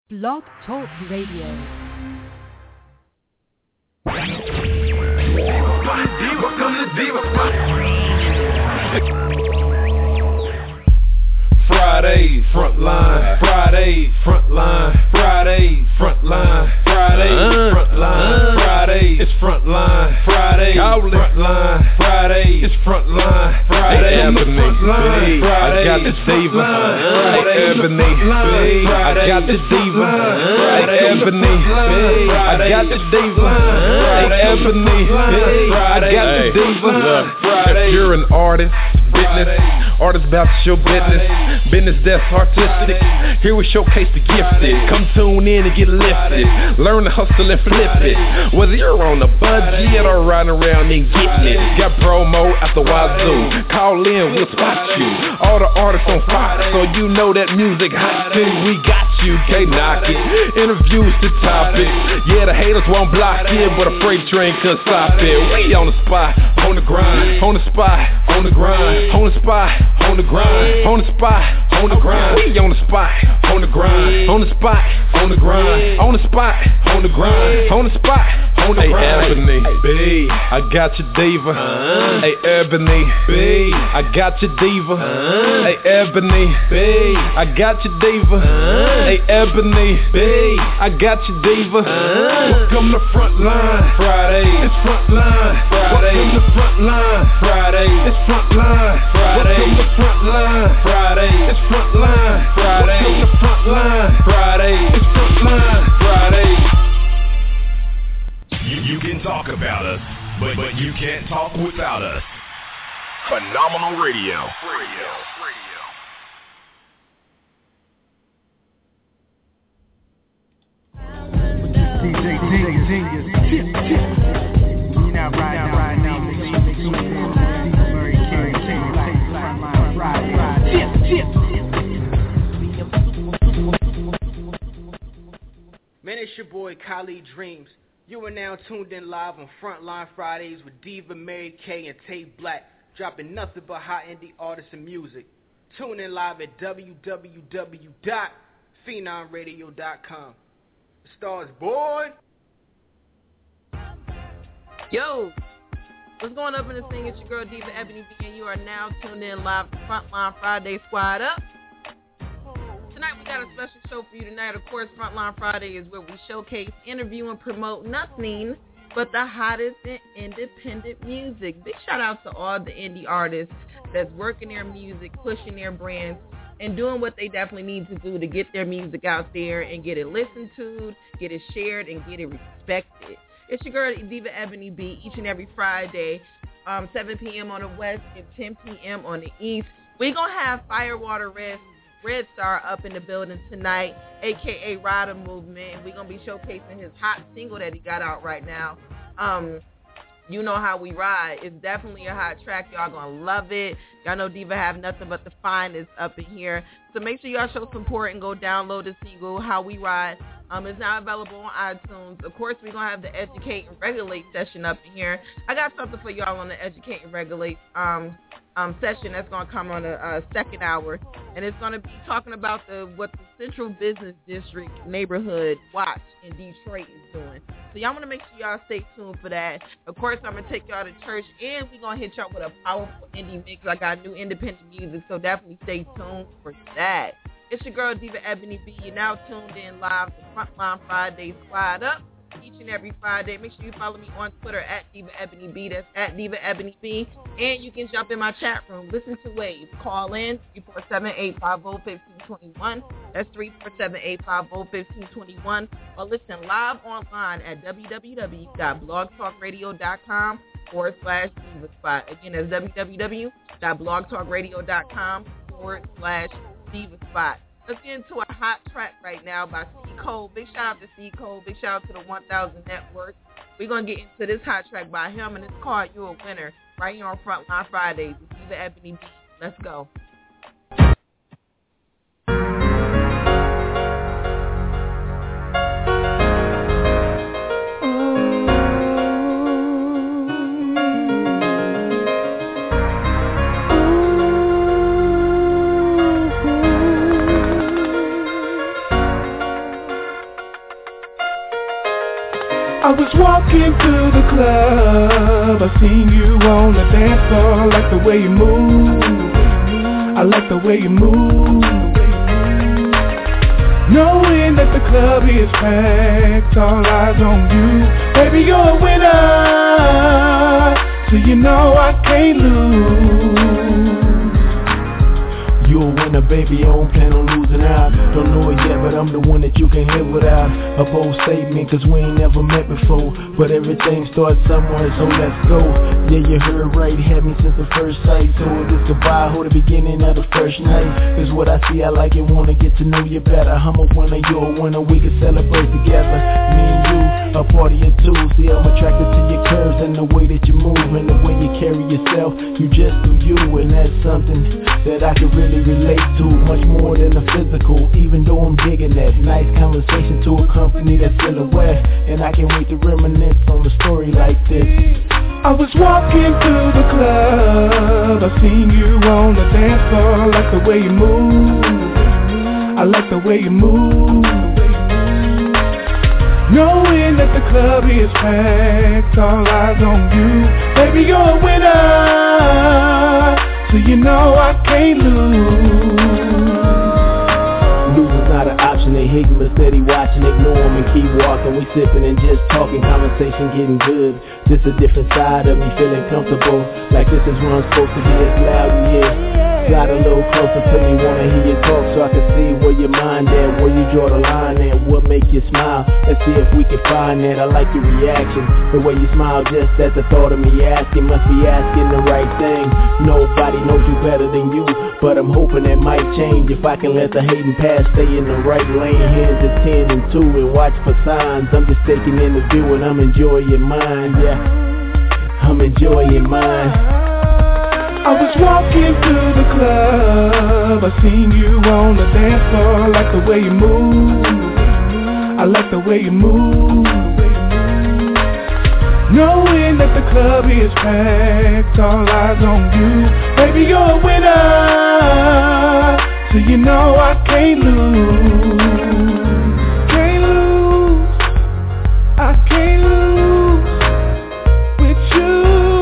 Blog Talk Radio. Welcome to Diva Friday, frontline. Friday, frontline. Friday, frontline. Friday, frontline. Friday, it's frontline. Friday, frontline. Friday, it's frontline. Friday, frontline. I got the diva. Ebony. I got the diva. Ebony. I got the diva. Ebony. I got the diva. If you're an artist, artists about to show business that's artistic. Here we showcase the gifted. Come tune in and get lifted. Learn to hustle and flip it. Whether you're on a budget or riding around and getting it. Got promo after wazoo. Call in, we'll spot you. All the artists on Fox, so you know that music hot too. We got you, can't knock it. Interviews to topic. Yeah, the haters won't block it, but a freight train could stop it. We on the spot, on the grind, on the spot, on the grind, on the spot, on the grind, on the spot, on the grind. We on the spot, on the grind, on the spot, on the grind, on the spot, on the grind, on the spot, on the grind. Ebony, B, I got your diva. Hey Ebony, B, I got your diva. Hey Ebony, B, I got your diva. Hey Ebony, B, I got your diva. Welcome to Frontline Friday. It's Frontline Friday. Welcome to Frontline Friday. It's Frontline Friday. Welcome to Frontline Friday. It's Frontline Friday. Welcome to Frontline Friday. It's Frontline Friday. You can talk about us, but you can't talk without us. Phenomenal Radio. DJ Genius. You now right now. Murray King, Friday. Man, it's your boy Khalid Dreams. You are now tuned in live on Frontline Fridays with Diva, Mary Kay, and Tate Black, dropping nothing but hot indie artists and music. Tune in live at www.phenomradio.com. The stars, boy. Yo, what's going up in the thing? It's your girl Diva Ebony B, and you are now tuned in live to Frontline Friday Squad Up. Tonight we got a special show for you tonight. Of course, Frontline Friday is where we showcase, interview, and promote nothing but the hottest in independent music. Big shout out to all the indie artists that's working their music, pushing their brands, and doing what they definitely need to do to get their music out there and get it listened to, get it shared, and get it respected. It's your girl Diva Ebony B each and every Friday, 7 p.m. on the West and 10 p.m. on the East. We're going to have Firewater Red Star up in the building tonight, a.k.a. Rider Movement. We're going to be showcasing his hot single that he got out right now. You Know How We Ride. It's definitely a hot track. Y'all going to love it. Y'all know Diva have nothing but the finest up in here. So make sure y'all show support and go download the single, How We Ride. It's now available on iTunes. Of course, we're going to have the Educate and Regulate session up in here. I got something for y'all on the Educate and Regulate session that's going to come on the second hour. And it's going to be talking about what the Central Business District Neighborhood Watch in Detroit is doing. So y'all want to make sure y'all stay tuned for that. Of course, I'm going to take y'all to church, and we're going to hit y'all with a powerful indie mix. I got new independent music, so definitely stay tuned for that. It's your girl, Diva Ebony B. You're now tuned in live to Frontline Friday Squad Up each and every Friday. Make sure you follow me on Twitter at Diva Ebony B. That's at Diva Ebony B. And you can jump in my chat room. Listen to Wave. Call in 347-850-1521. That's 347-850-1521. Or listen live online at www.blogtalkradio.com/DivaSpot. Again, that's www.blogtalkradio.com/DivaSpot. Let's get into a hot track right now by C. Cole. Big shout out to C. Cole. Big shout out to the 1000 Network. We're going to get into this hot track by him, and it's called You a Winner, right here on Frontline Fridays with Diva Ebony B. Let's go. I was walking to the club, I seen you on the dance floor. I like the way you move, I like the way you move. Knowing that the club is packed, all eyes on you. Baby, you're a winner, so you know I can't lose. You're a winner, baby, I don't plan on losing out. Don't know it yet, but I'm the one that you can live without. A bold statement, cause we ain't never met before. But everything starts somewhere, so let's go. Yeah, you heard right, had me since the first sight. So this goodbye, hold the beginning of the first night. Cause what I see, I like it, wanna get to know you better. I'm a winner, you're a winner, we can celebrate together. Me and you, a party of two. See, I'm attracted to your curves and the way that you move. And the way you carry yourself, you just do you. And that's something that I can really relate to, much more than a physical, even though I'm digging that. Nice conversation to accompany that silhouette, and I can't wait to reminisce on a story like this. I was walking through the club, I seen you on the dance floor. I like the way you move, I like the way you move. Knowing that the club is packed, all eyes on you. Baby, you're a winner, so you know I can't lose. Losing's not an option, they hating but steady watching. Ignore them and keep walking. We sipping and just talking, conversation getting good. Just a different side of me feeling comfortable, like this is where I'm supposed to be as loud, yeah. Got a little closer to me, wanna hear you talk so I can see where your mind at, where you draw the line at, what make you smile. Let's see if we can find that. I like your reaction, the way you smile just at the thought of me asking. Must be asking the right thing. Nobody knows you better than you, but I'm hoping that might change if I can let the hating past stay in the right lane. Here's the 10 and 2 and watch for signs. I'm just taking in the view and I'm enjoying mine, yeah, I'm enjoying mine. I was walking through the club, I seen you on the dance floor. I like the way you move, I like the way you move. Knowing that the club is packed, all eyes on you. Baby, you're a winner, so you know I can't lose. Can't lose, I can't lose with you.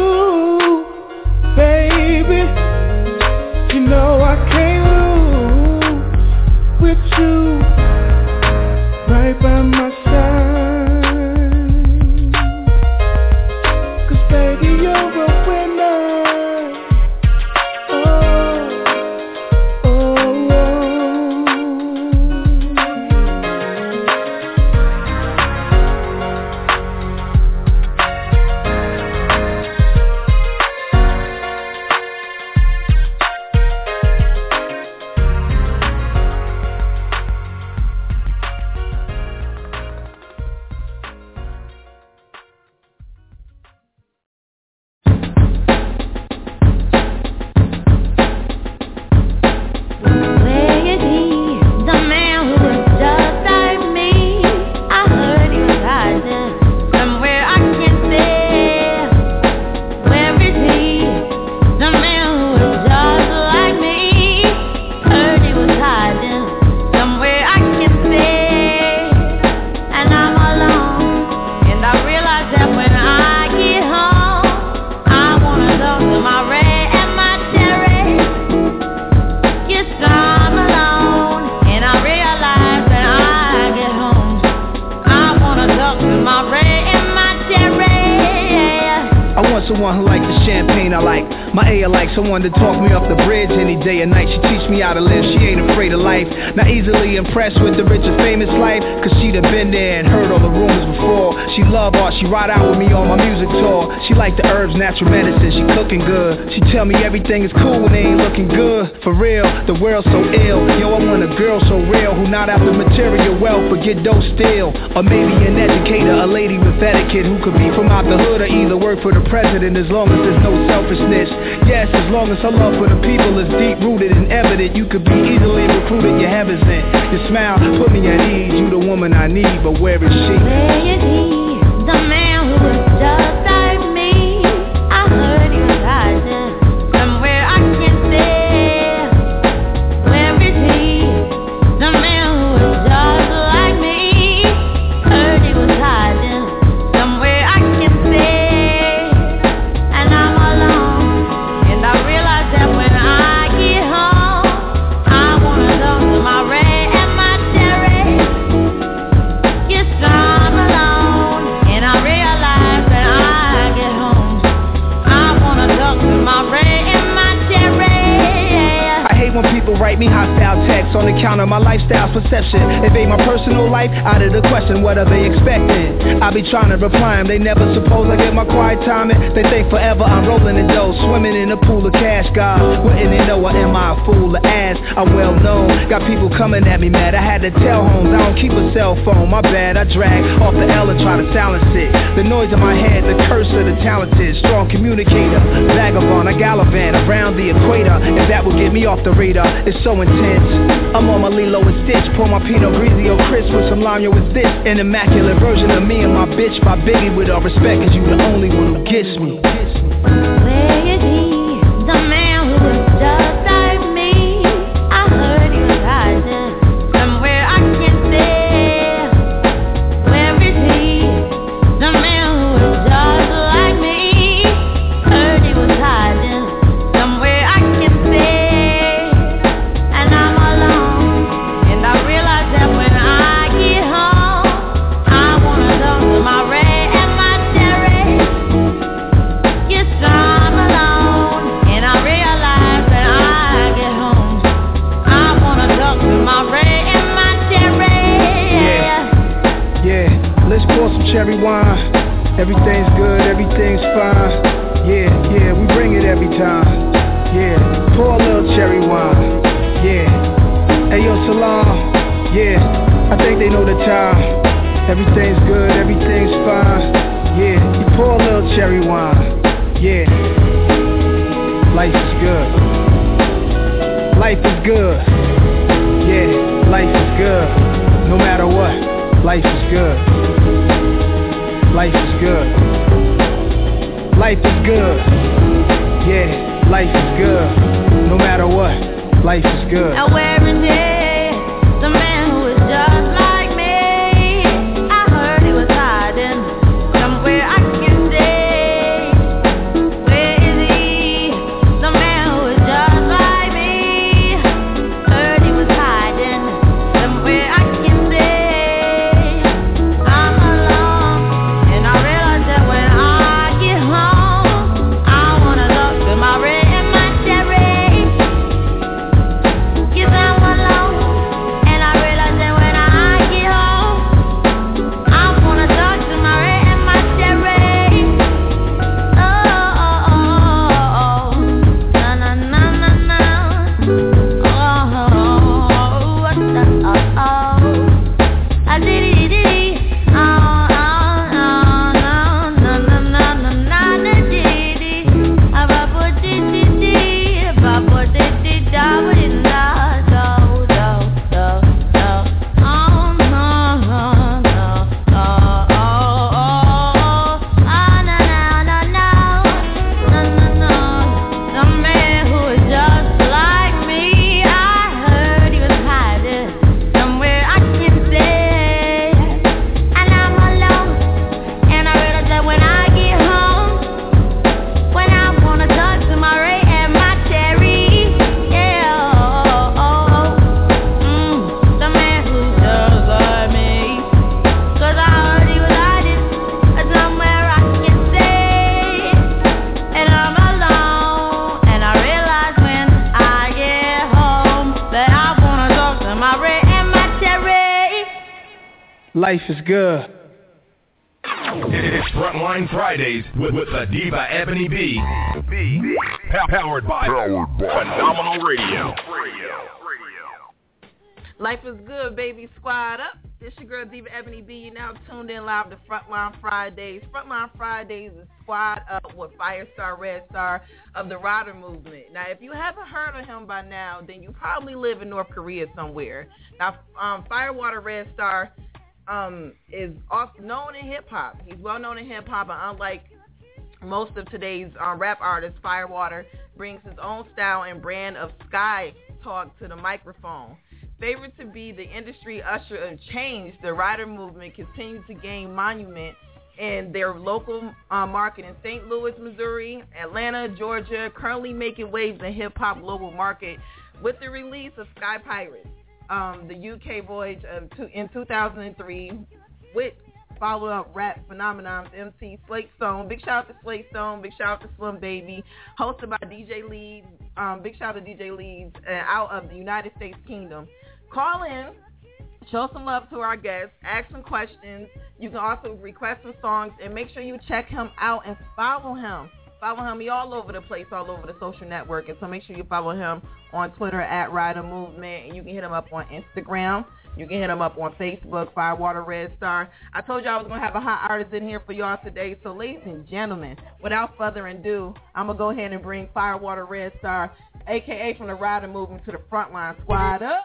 Baby, you know I can't lose with you right by my side. Cause baby, you're a winner. Oh, oh, oh. Someone to talk me off the bridge any day or night. She teach me how to live, she ain't afraid of life. Not easily impressed with the rich and famous life, cause she'd have been there and heard all the rumors before. She love art, she ride out with me on my music tour. She like the herbs, natural medicine, she cooking good. She tell me everything is cool when they ain't looking good. For real, the world's so ill. Yo, I want a girl so real, who not after material wealth, but get dope still. Or maybe an educator, a lady with etiquette, who could be from out the hood or either work for the president, as long as there's no selfishness. Yes, as long as her love for the people is deep rooted and evident, you could be easily recruited, your heaven's in. Your smile put me at ease, you the woman I need, but where is she? Where is he, the man who was just like me? I heard he was hiding somewhere I can't say. Where is he, the man who was just like me? Heard he was hiding counter my lifestyle's perception. Invade my personal life, out of the question, what are they expecting? I be trying to reply them, they never suppose I get my quiet timing. They think forever I'm rolling in dough, swimming in a pool of cash. God, wouldn't they know I am I a fool of ass? I'm well known, got people coming at me mad. I had to tell homes, I don't keep a cell phone, my bad. I drag off the L and try to silence it. The noise in my head, the curse of the talented. Strong communicator, vagabond, I gallivant around the equator. If that would get me off the radar, it's so intense. I'm on my Lilo and Stitch, pour my Pinot Grigio crisp with some lime, with this an immaculate version of me and my bitch by Biggie. With all respect, cause you the only one who gets me. Where is he, the man who was just like me? I heard he was hiding somewhere I can't say. Where is he, the man who was just like me? Heard he was hiding somewhere I can't say. And I'm alone, and I realize that when I get home, I wanna talk to my Ray and my Terry. Yes, I'm alone, and I realize that I get home, I wanna talk to my Ray and my Terry. Yeah, let's pour some cherry wine. Everything's good, everything's fine. Yeah, we bring it every time. Yeah, pour a little cherry wine. Yeah, hey yo, Salam. Yeah, I think they know the time. Everything's good, everything's fine. Yeah, you pour a little cherry wine. Yeah, life is good. Life is good. Yeah, life is good. No matter what, life is good. Life is good. Life is good. Yeah, life is good. No matter what, life is good. Now where is he, the man who is just like me? I heard he was hiding somewhere I can't say. Where is he, the man who is just like me? Heard he was hiding somewhere I can't say. I'm alone, and I realize that when I get home, I wanna talk to my Ray and my Terry. Yes, I'm alone, and I realize that when I get home, I wanna talk to my Ray and my Terry. Oh, na na na na na. I did it. The man who is just like me, I heard he was hiding somewhere I can't say. And I'm alone, and I realize that when I get home, when I wanna talk to my Ray and my Terry, the man who's just like me. 'Cause I heard he was hiding somewhere I can't say. And I'm alone, and I realize when I get home that I wanna talk to my Ray and my Terry. Life is good. It's Frontline Fridays with the Diva Ebony B. Powered by Phenomenal Radio. Life is good, baby. Squad up. It's your girl Diva Ebony B. You now tuned in live to Frontline Fridays. Frontline Fridays is Squad Up with Firestar Red Star of the Rider Movement. Now, if you haven't heard of him by now, then you probably live in North Korea somewhere. Now, Firewater Red Star is also known in hip hop. He's well known in hip hop, and unlike most of today's rap artists, Firewater brings his own style and brand of sky talk to the microphone. Favored to be the industry usher of change, the Rider Movement continues to gain monument in their local market in St. Louis, Missouri, Atlanta, Georgia, currently making waves in hip-hop global market with the release of Sky Pirates, the UK voyage in 2003, with follow-up rap phenomenons MC Slate Stone. Big shout out to Slate Stone. Big shout out to Slim Baby. Hosted by DJ Leeds. Big shout out to DJ Leeds out of the United States Kingdom. call in, show some love to our guests, ask some questions. You can also request some songs, and make sure you check him out and follow him. Follow him. He all over the place, all over the social network. And so make sure you follow him on Twitter at Rider Movement. And you can hit him up on Instagram. You can hit him up on Facebook, Firewater Red Star. I told y'all I was going to have a hot artist in here for y'all today. So ladies and gentlemen, without further ado, I'm going to go ahead and bring Firewater Red Star, a.k.a. from the Rider Movement, to the Frontline Squad up.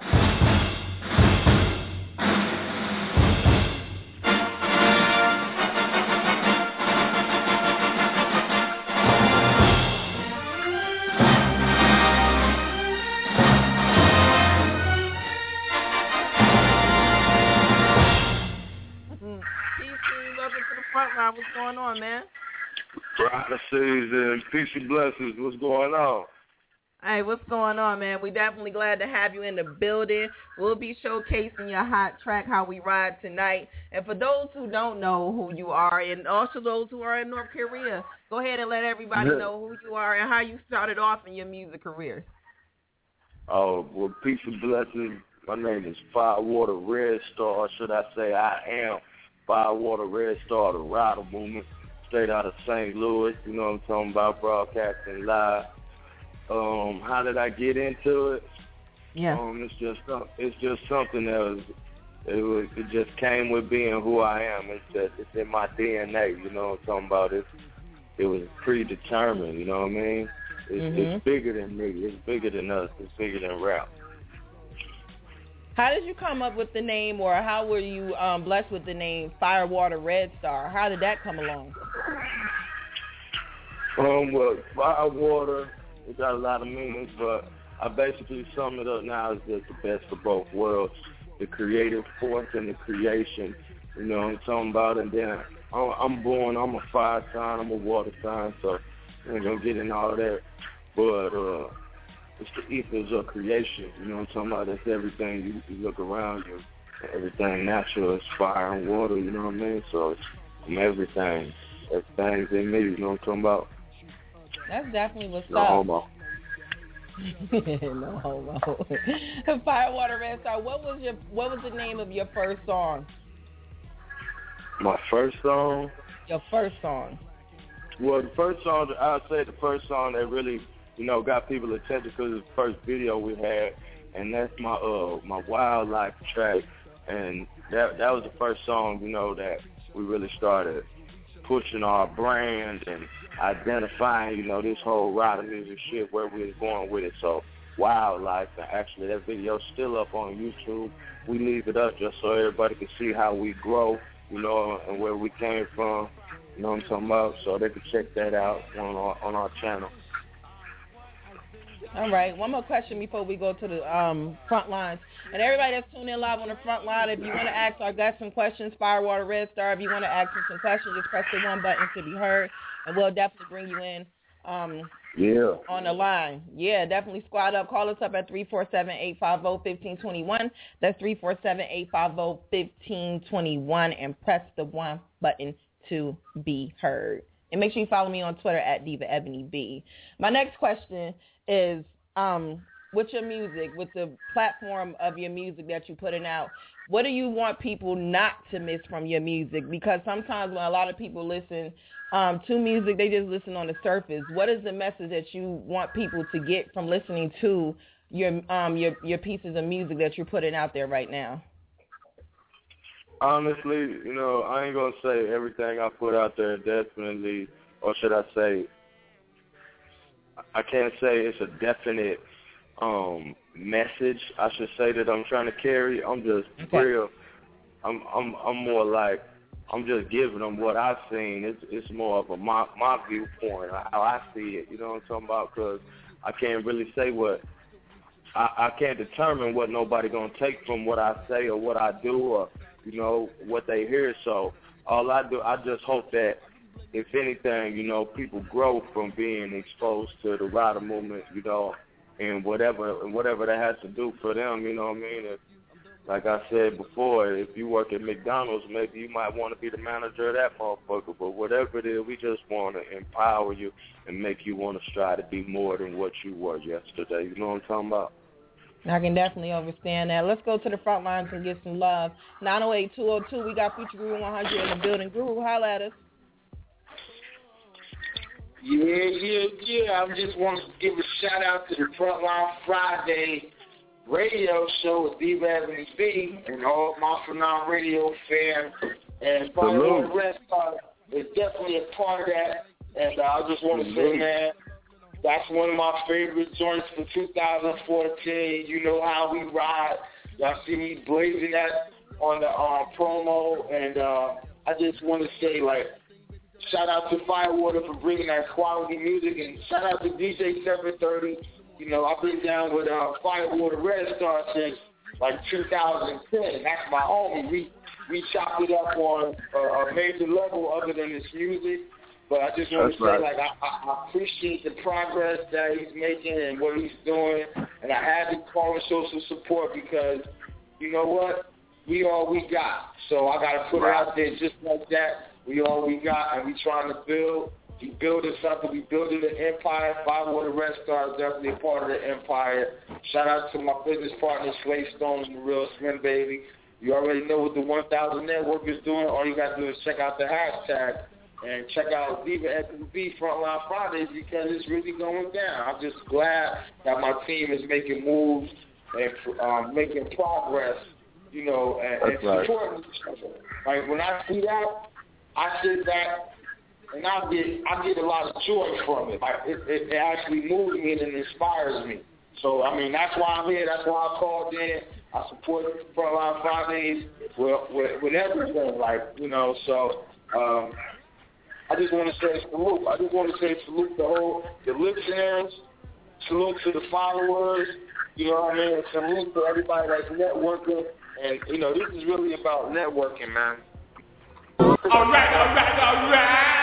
What's going on, man? Rider season, peace and blessings. What's going on? Hey, what's going on, man? We definitely glad to have you in the building. We'll be showcasing your hot track, How We Ride, tonight. And for those who don't know who you are, and also those who are in North Korea, go ahead and let everybody know who you are and how you started off in your music career. Oh, well, peace and blessings. My name is Firewater Red Star. Should I say I am Firewater Red Star, the Rider Movement, straight out of St. Louis. You know what I'm talking about, broadcasting live. How did I get into it? Yeah. It's just something that it just came with being who I am. It's in my DNA. You know what I'm talking about? It was predetermined. You know what I mean? It's bigger than me. It's bigger than us. It's bigger than rap. How did you come up with the name, or how were you blessed with the name Firewater Red Star? How did that come along? Well, Firewater, it got a lot of meanings, but I basically sum it up now as just the best of both worlds, the creative force and the creation. You know what I'm talking about? And then I'm a fire sign, I'm a water sign, so I ain't gonna get in all of that. But it's the ethos of creation, you know what I'm talking about? That's everything. You look around you, everything natural is fire and water, you know what I mean? So it's everything. Everything's in me, you know what I'm talking about? That's definitely what's no up. Homo. No homo. Firewater Red Star, what was the name of your first song? My first song? Your first song. Well, I'd say the first song that really, got people's attention because it's the first video we had, and that's my Wildlife track, and that was the first song, that we really started pushing our brand and identifying, this whole rider music shit, where we was going with it. So Wildlife, and actually that video's still up on YouTube. We leave it up just so everybody can see how we grow, and where we came from, you know what I'm talking about, so they can check that out on our channel. All right, one more question before we go to the front lines. And everybody that's tuning in live on the front line, if you want to ask our guests some questions, Firewater Red Star, if you want to ask us some questions, just press the one button to be heard, and we'll definitely bring you in on the line. Yeah, definitely squad up. Call us up at 347-850-1521. That's 347-850-1521, and press the one button to be heard. And make sure you follow me on Twitter at Diva Ebony B. My next question is, with your music, with the platform of your music that you're putting out, what do you want people not to miss from your music? Because sometimes when a lot of people listen to music, they just listen on the surface. What is the message that you want people to get from listening to your pieces of music that you're putting out there right now? Honestly, I ain't going to say everything I put out there definitely, or should I say, I can't say it's a definite message, I should say, that I'm trying to carry. I'm just real. I'm more like, I'm just giving them what I've seen. It's more of my viewpoint, how I see it. You know what I'm talking about? Because I can't really say I can't determine what nobody going to take from what I say or what I do or, what they hear. So all I do, I just hope that, if anything, people grow from being exposed to the rider movement, and whatever that has to do for them, you know what I mean? If, like I said before, if you work at McDonald's, maybe you might want to be the manager of that motherfucker, but whatever it is, we just want to empower you and make you want to strive to be more than what you were yesterday. You know what I'm talking about? I can definitely understand that. Let's go to the front lines and get some love. 908-202, we got Future Guru 100 in the building. Guru, holla at us. Yeah. I just want to give a shout out to the Frontline Friday radio show with Diva Ebony B and all my Phenomenal Radio fans. And Firewater Red Star is definitely a part of that. And I just want to say, man, that's one of my favorite joints for 2014. You know how we ride. Y'all see me blazing that on the promo. And I just want to say, like, shout out to Firewater for bringing that quality music. And shout out to DJ 730. You know, I've been down with Firewater Red Star since, like, 2010. That's my homie. We chopped it up on a major level other than this music. But I just want to say, like, I appreciate the progress that he's making and what he's doing. And I had to call and show some support because, you know what? We all we got. So I got to put it out there just like that. We all we got, and we trying to build. We building something. We building an empire. Firewater Red Star is definitely a part of the empire. Shout out to my business partner, Slay Stones, the real Slim Baby. You already know what the 1000 Network is doing. All you got to do is check out the hashtag. And check out Diva FB Frontline Fridays because it's really going down. I'm just glad that my team is making moves and making progress, you know, and supporting each other. Like when I see that, I sit back and I get a lot of joy from it. Like it actually moves me and it inspires me. So I mean that's why I'm here. That's why I called in. I support Frontline Fridays with everything, like you know. So. I just want to say salute. I just want to say salute the listeners, salute to the followers, you know what I mean, salute to everybody that's networking. And, you know, this is really about networking, man. All right.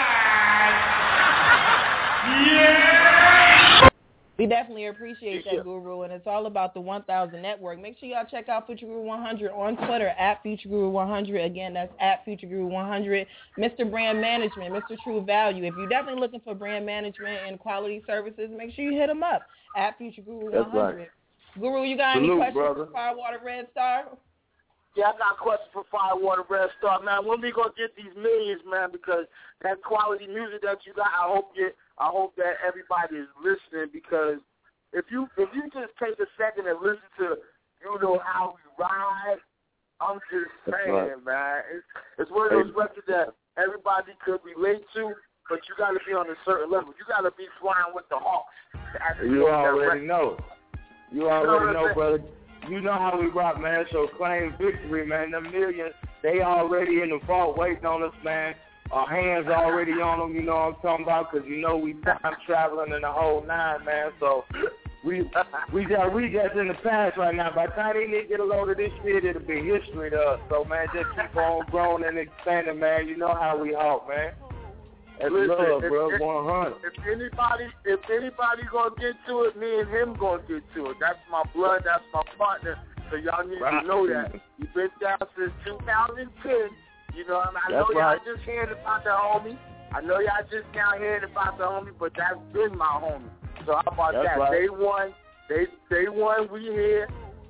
Yeah! We definitely appreciate that, Guru, and it's all about the 1000 Network. Make sure y'all check out Future Guru 100 on Twitter, at Future Guru 100. Again, that's at Future Guru 100. Mr. Brand Management, Mr. True Value. If you're definitely looking for brand management and quality services, make sure you hit him up, at Future Guru 100. That's right. Guru, you got any questions for Firewater Red Star? Yeah, I got a question for Firewater Red Star. Man, when we going to get these millions, man, because that quality music that you got, I hope that everybody is listening because if you just take a second and listen to, you know, how we ride, I'm just saying, man, it's one of those records that everybody could relate to, but you got to be on a certain level. You got to be flying with the Hawks. You already know. You already know, brother. You know how we rock, man, so claim victory, man. The millions, they already in the vault waiting on us, man. Our hands already on them, you know what I'm talking about, because you know we time traveling in the whole nine, man. So we just in the past right now. By the time they get a load of this shit, it'll be history to us. So, man, just keep on growing and expanding, man. You know how we hawk, man. That's love, bro, 100. If anybody gonna get to it, me and him gonna get to it. That's my blood, that's my partner. So y'all need to know that. You've been down since 2010. You know, I know y'all just hearing about the homie. I know y'all just now hearing about the homie, but that's been my homie. So how about that? Right. They won. We here.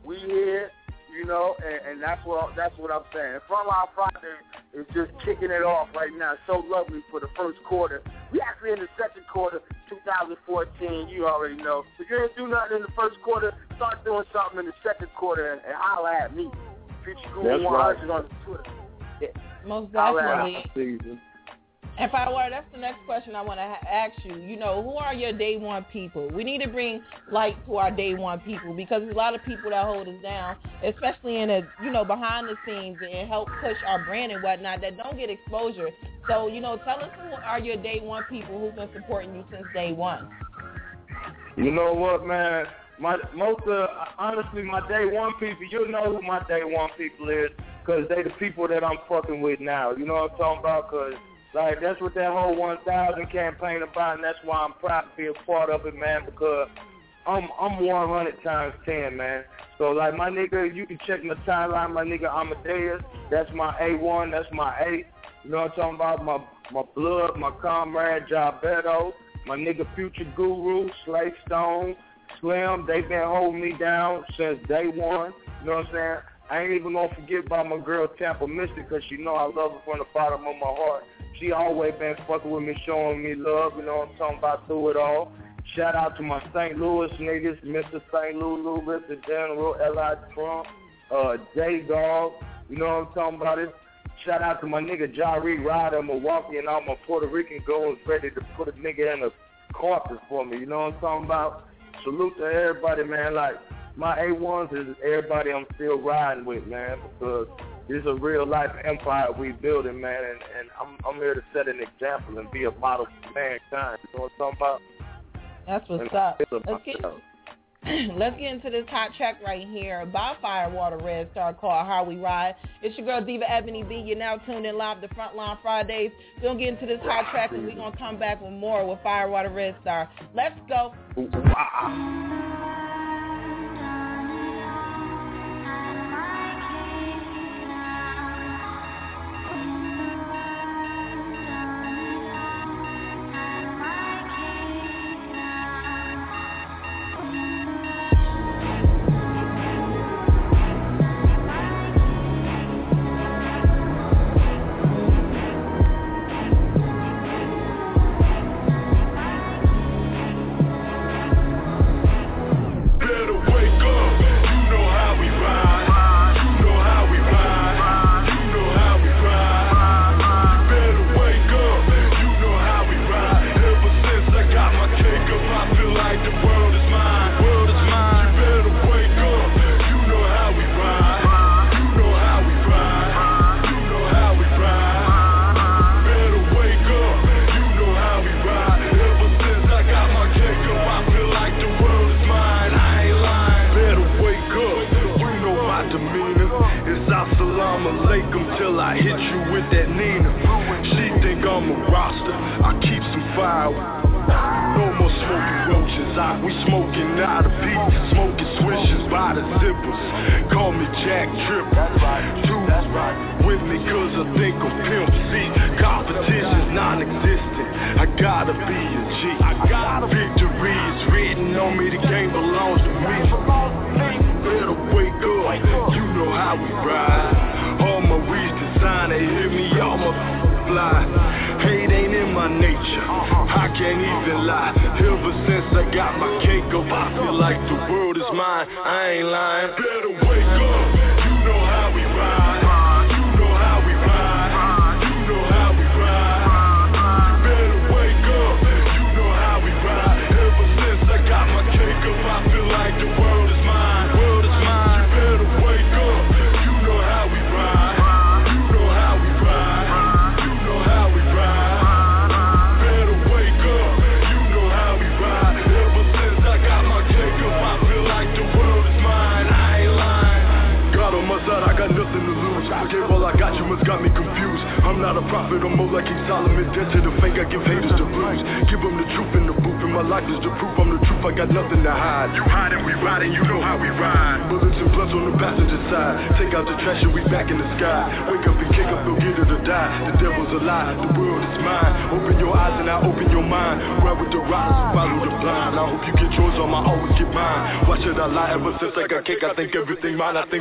You know, and that's what I'm saying. Frontline Friday is just kicking it off right now. It's so lovely for the first quarter. We actually in the second quarter, 2014. You already know. If you didn't do nothing in the first quarter, start doing something in the second quarter and holla at me. Future Guru 100 on Twitter. Yeah. Most definitely. And Firewater, that's the next question I want to ask you. You know, who are your day one people? We need to bring light to our day one people because there's a lot of people that hold us down, especially in behind the scenes and help push our brand and whatnot that don't get exposure. So, you know, tell us who are your day one people who've been supporting you since day one. You know what, man? Honestly, my day one people, you know who my day one people is because they the people that I'm fucking with now. You know what I'm talking about? Because like, that's what that whole 1000 campaign about, and that's why I'm proud to be a part of it, man, because I'm 100 times 10, man. So, like, my nigga, you can check my timeline, my nigga Amadeus. That's my A1, that's my A. You know what I'm talking about? My blood, my comrade, Jabeto. My nigga Future Guru, Slay Stone, Slim, they been holding me down since day one. You know what I'm saying? I ain't even going to forget about my girl Tampa Mystic because she know I love her from the bottom of my heart. She always been fucking with me, showing me love. You know what I'm talking about, through it all. Shout out to my St. Louis niggas, Mr. St. Louis, Mr. General, L.I. Trump, J-Dog. You know what I'm talking about? Shout out to my nigga Jari Ryder in Milwaukee and all my Puerto Rican girls ready to put a nigga in a carpet for me. You know what I'm talking about? Salute to everybody, man. Like, my A1s is everybody I'm still riding with, man, because this is a real-life empire we building, man, and I'm here to set an example and be a model for mankind. You know what I'm talking about? That's what's up. Let's get into this hot track right here by Firewater Red Star called How We Ride. It's your girl Diva Ebony B. You're now tuned in live to Frontline Fridays. We're going to get into this hot track and we're going to come back with more with Firewater Red Star. Let's go. I think everything mine. Better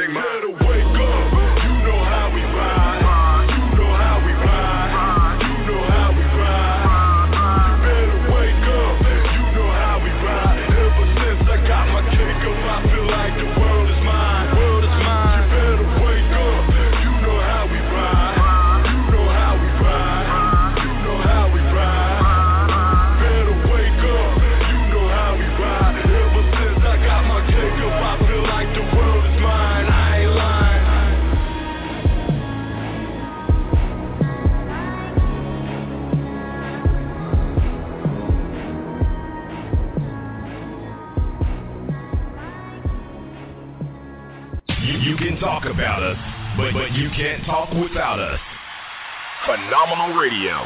wake up, you know how we ride. You know how we ride. You know how we ride. Better wake up, you know how we ride. Ever since I got my kick up, I feel like the world is mine. World is mine. You better wake up, you know how we ride. You know how we ride. You know how we ride. Better wake up, you know how we ride. Ever since I got my kick up, I feel like the world is mine. I ain't lying. You can talk about us, but you can't talk without us. Phenomenal Radio.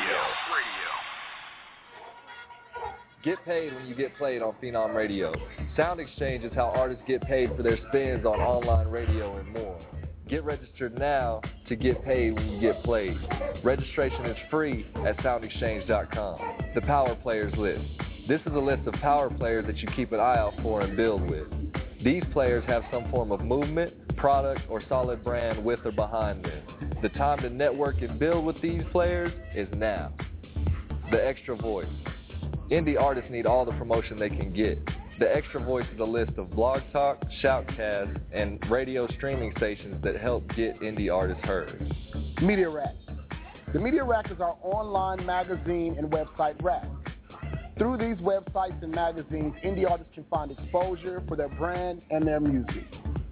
Get paid when you get played on Phenom Radio. Sound Exchange is how artists get paid for their spins on online radio and more. Get registered now to get paid when you get played. Registration is free at soundexchange.com. The Power Players List. This is a list of power players that you keep an eye out for and build with. These players have some form of movement, product, or solid brand with or behind them. The time to network and build with these players is now. The Extra Voice. Indie artists need all the promotion they can get. The Extra Voice is a list of Blog Talk, Shoutcast, and radio streaming stations that help get indie artists heard. Media Rack. The Media Rack is our online magazine and website rack. Through these websites and magazines, indie artists can find exposure for their brand and their music.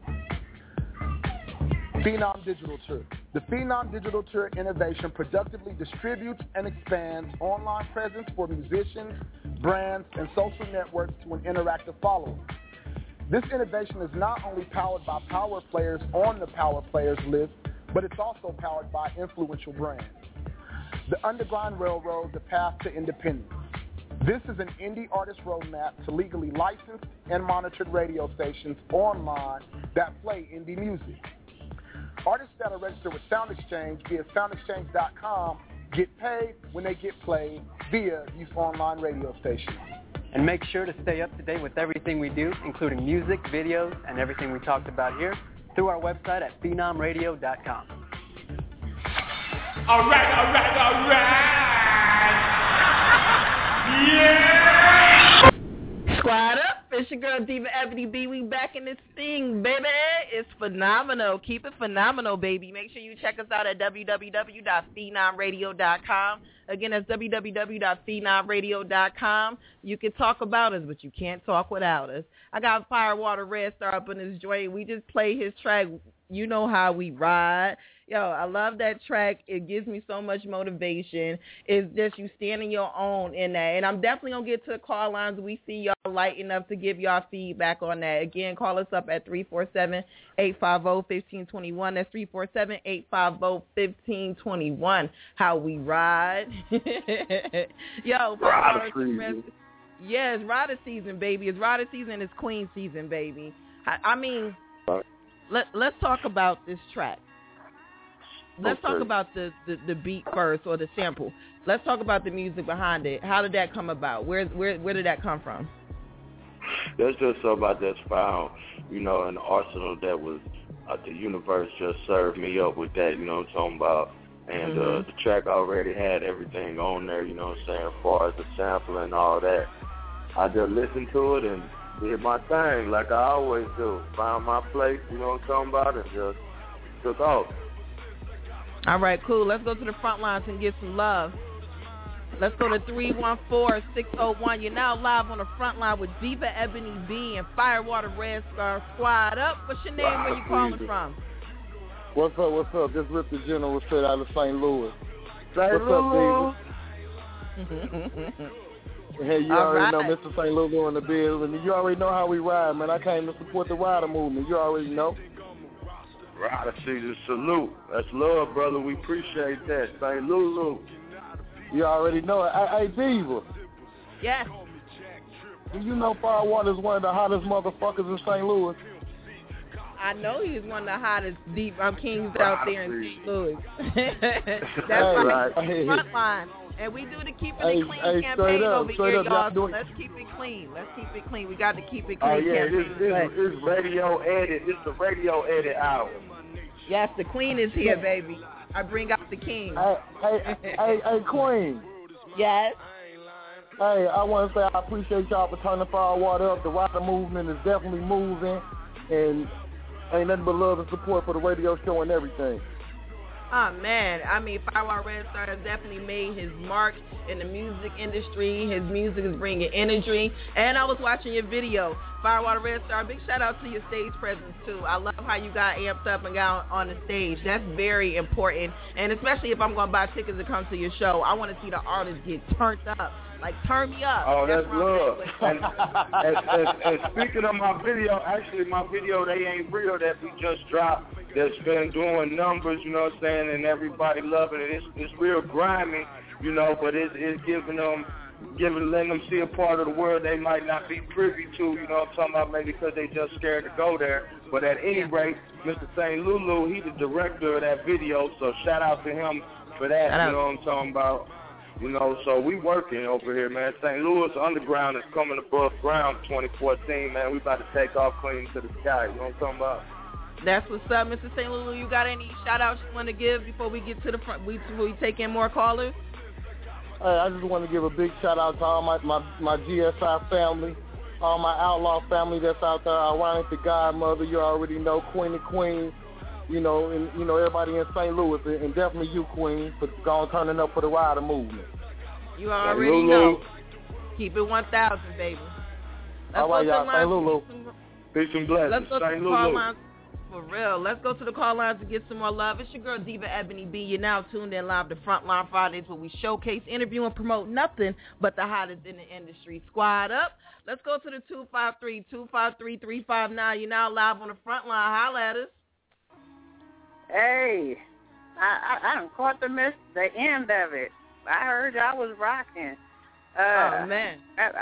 Phenom Digital Tour. The Phenom Digital Tour innovation productively distributes and expands online presence for musicians, brands, and social networks to an interactive following. This innovation is not only powered by power players on the Power Players list, but it's also powered by influential brands. The Underground Railroad, the path to independence. This is an indie artist roadmap to legally licensed and monitored radio stations online that play indie music. Artists that are registered with SoundExchange via SoundExchange.com get paid when they get played via these online radio stations. And make sure to stay up to date with everything we do, including music, videos, and everything we talked about here, through our website at phenomradio.com. All right. Yeah! Squad up. It's your girl Diva Ebony B. We back in this thing, baby. It's phenomenal. Keep it phenomenal, baby. Make sure you check us out at www.phenomradio.com. Again, that's www.phenomradio.com. You can talk about us, but you can't talk without us. I got Firewater Red Star up in this joint. We just play his track, You Know How We Ride. Yo, I love that track. It gives me so much motivation. It's just you standing your own in that. And I'm definitely going to get to the call lines. We see y'all lighting up to give y'all feedback on that. Again, call us up at 347-850-1521. That's 347-850-1521. How we ride. Yo, rider season. Yeah, it's rider season, baby. It's rider season. It's clean season, baby. I mean, let's talk about this track. Let's talk about the beat first, or the sample. Let's talk about the music behind it. How did that come about? Where did that come from? That's just something I just found, an arsenal that was the universe just served me up with that, you know what I'm talking about. And the track already had everything on there, you know what I'm saying, as far as the sample and all that. I just listened to it and did my thing like I always do. Found my place, you know what I'm talking about, and just took off. All right, cool. Let's go to the front lines and get some love. Let's go to 314-601. You're now live on the front line with Diva Ebony B and Firewater Red Star. Squad up. What's your name? Where you calling from? What's up? This is Rip the General straight out of St. Louis. St. Louis. Hey, you already know Mr. St. Louis in the building. You already know how we ride, man. I came to support the rider movement. You already know. Rider season, salute. That's love, brother. We appreciate that. St. Louis. You already know it. Hey, Diva. Yes. Do you know Firewater is one of the hottest motherfuckers in St. Louis? I know he's one of the hottest deep kings out there in St. Louis. That's right. Front line. And we do the Keeping It Clean campaign over here, y'all. So let's keep it clean. We got to keep it clean. Oh, yeah, it's radio edit. It's the radio edit hour. Yes, the queen is here, baby. I bring out the king. Hey, queen. Yes? Hey, I want to say I appreciate y'all for turning Firewater up. The rider movement is definitely moving, and ain't nothing but love and support for the radio show and everything. Oh, man. I mean, Firewater Red Star has definitely made his mark in the music industry. His music is bringing energy. And I was watching your video, Firewater Red Star. Big shout out to your stage presence, too. I love how you got amped up and got on the stage. That's very important. And especially if I'm going to buy tickets to come to your show, I want to see the artists get turned up. Like, turn me up. Oh, that's love. And speaking of my video, actually my video, They Ain't Real, that we just dropped, that's been doing numbers, you know what I'm saying, and everybody loving it. It's real grimy, but it's letting them see a part of the world they might not be privy to, you know what I'm talking about, maybe because they just scared to go there. But at any rate, Mr. St. Lulu, he's the director of that video, so shout out to him for that, you know what I'm talking about. You know, so we working over here, man. St. Louis Underground is coming above ground 2014, man. We about to take off clean to the sky. You know what I'm talking about? That's what's up, Mr. St. Lulu. You got any shout-outs you want to give before we get to the front, before we take in more callers? Hey, I just want to give a big shout-out to all my GSI family, all my Outlaw family that's out there. Ironic the Godmother, you already know, Queen of Queens, you know, and, you know, everybody in St. Louis, and definitely you, Queen, for going turning up for the rider movement. You already know. Keep it 1,000, baby. All right, y'all. St. Lulu. Peace and blessings. Let's go to St. the call Lulu. lines. For real. Let's go to the call lines to get some more love. It's your girl, Diva Ebony B. You're now tuned in live to Frontline Fridays, where we showcase, interview, and promote nothing but the hottest in the industry. Squad up. Let's go to the 253-253-359. You're now live on the Frontline. Holla at us. Hey, I done caught the end of it. I heard y'all was rocking. Oh, man.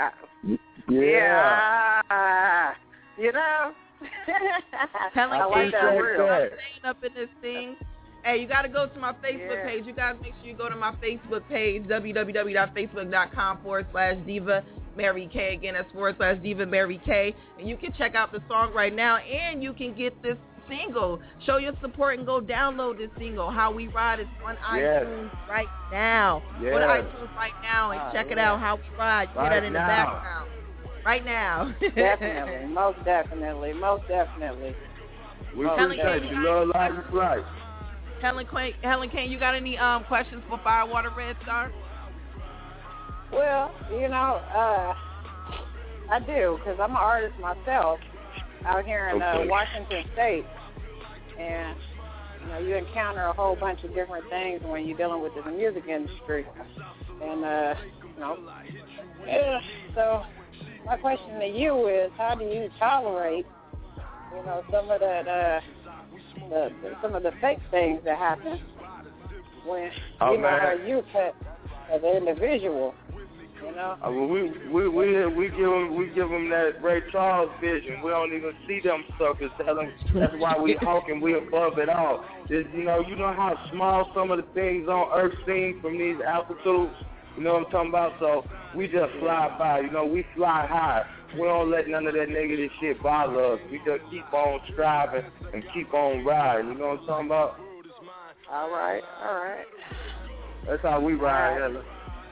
Yeah. You know? Helen I like that real. Up in this thing. Hey, you got to go to my Facebook page. You guys make sure you go to my Facebook page, www.facebook.com/Diva Mary K. Again, that's /Diva Mary K. And you can check out the song right now, and you can get this single. Show your support and go download this single. How We Ride is on iTunes right now. Go to iTunes right now and check it out. How We Ride. You hear that in the background. Right now. Definitely. Most definitely. We appreciate you. Love like you right. Helen Kane, you got any questions for Firewater Red Star? Well, you know, I do, because I'm an artist myself out here in Washington State. And, you know, you encounter a whole bunch of different things when you're dealing with the music industry. And, you know, so my question to you is, how do you tolerate, you know, some of that, some of the fake things that happen when you know how you cut as an individual, you know? We give them that Ray Charles vision. We don't even see them suckers. That's why we hawking. We above it all. You know how small some of the things on Earth seem from these altitudes. You know what I'm talking about? So we just fly by. You know, we fly high. We don't let none of that negative shit bother us. We just keep on striving and keep on riding. You know what I'm talking about? All right. That's how we ride, Helen.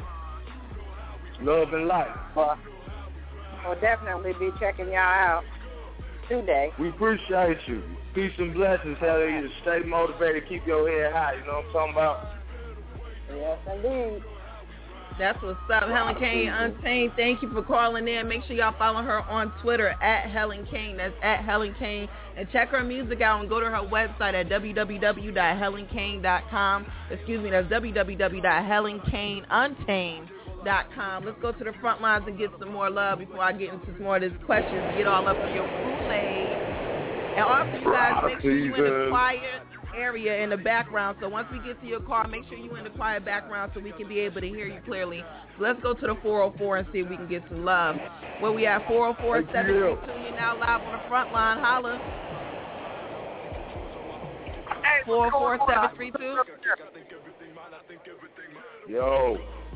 Love and life. Well, we'll definitely be checking y'all out today. We appreciate you. Peace and blessings, Helen. You stay motivated, keep your head high. You know what I'm talking about? Yes, indeed. That's what's up. Helen Kane Untamed, thank you for calling in. Make sure y'all follow her on Twitter at Helen Kane. That's at Helen Kane. And check her music out and go to her website at www.helenkane.com. Excuse me, that's www.helenkaneuntamed.com. Let's go to the front lines and get some more love before I get into some more of these questions and get all up in your Kool-Aid. And also, you guys, make sure you in the quiet area in the background. So once we get to your car, make sure you in the quiet background so we can be able to hear you clearly. So let's go to the 404 and see if we can get some love. Where we at? 404-732. You're now live on the front line. Holla. 404-732. Yo.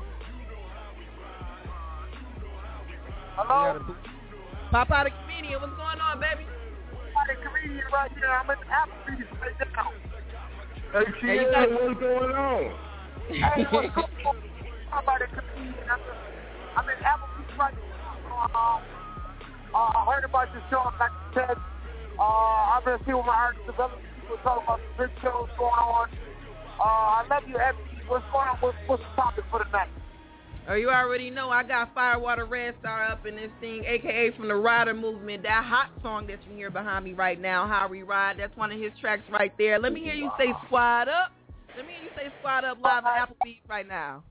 Hello? Pop out a comedian. What's going on, baby? I'm a comedian right here. I'm at the Applebee's right now. Hey, what's going on? Hey, what's going on? I'm about a comedian. I'm at Applebee's right now. I heard about your show, like you said. I've been seeing my artist development. People talking about some big shows going on. I love you, Ebony. What's going on? What's the topic for the night? Oh, you already know I got Firewater Red Star up in this thing, a.k.a. from the Rider Movement. That hot song that you hear behind me right now, How We Ride, that's one of his tracks right there. Let me hear you say squad up. Let me hear you say squad up live at Applebee's right now.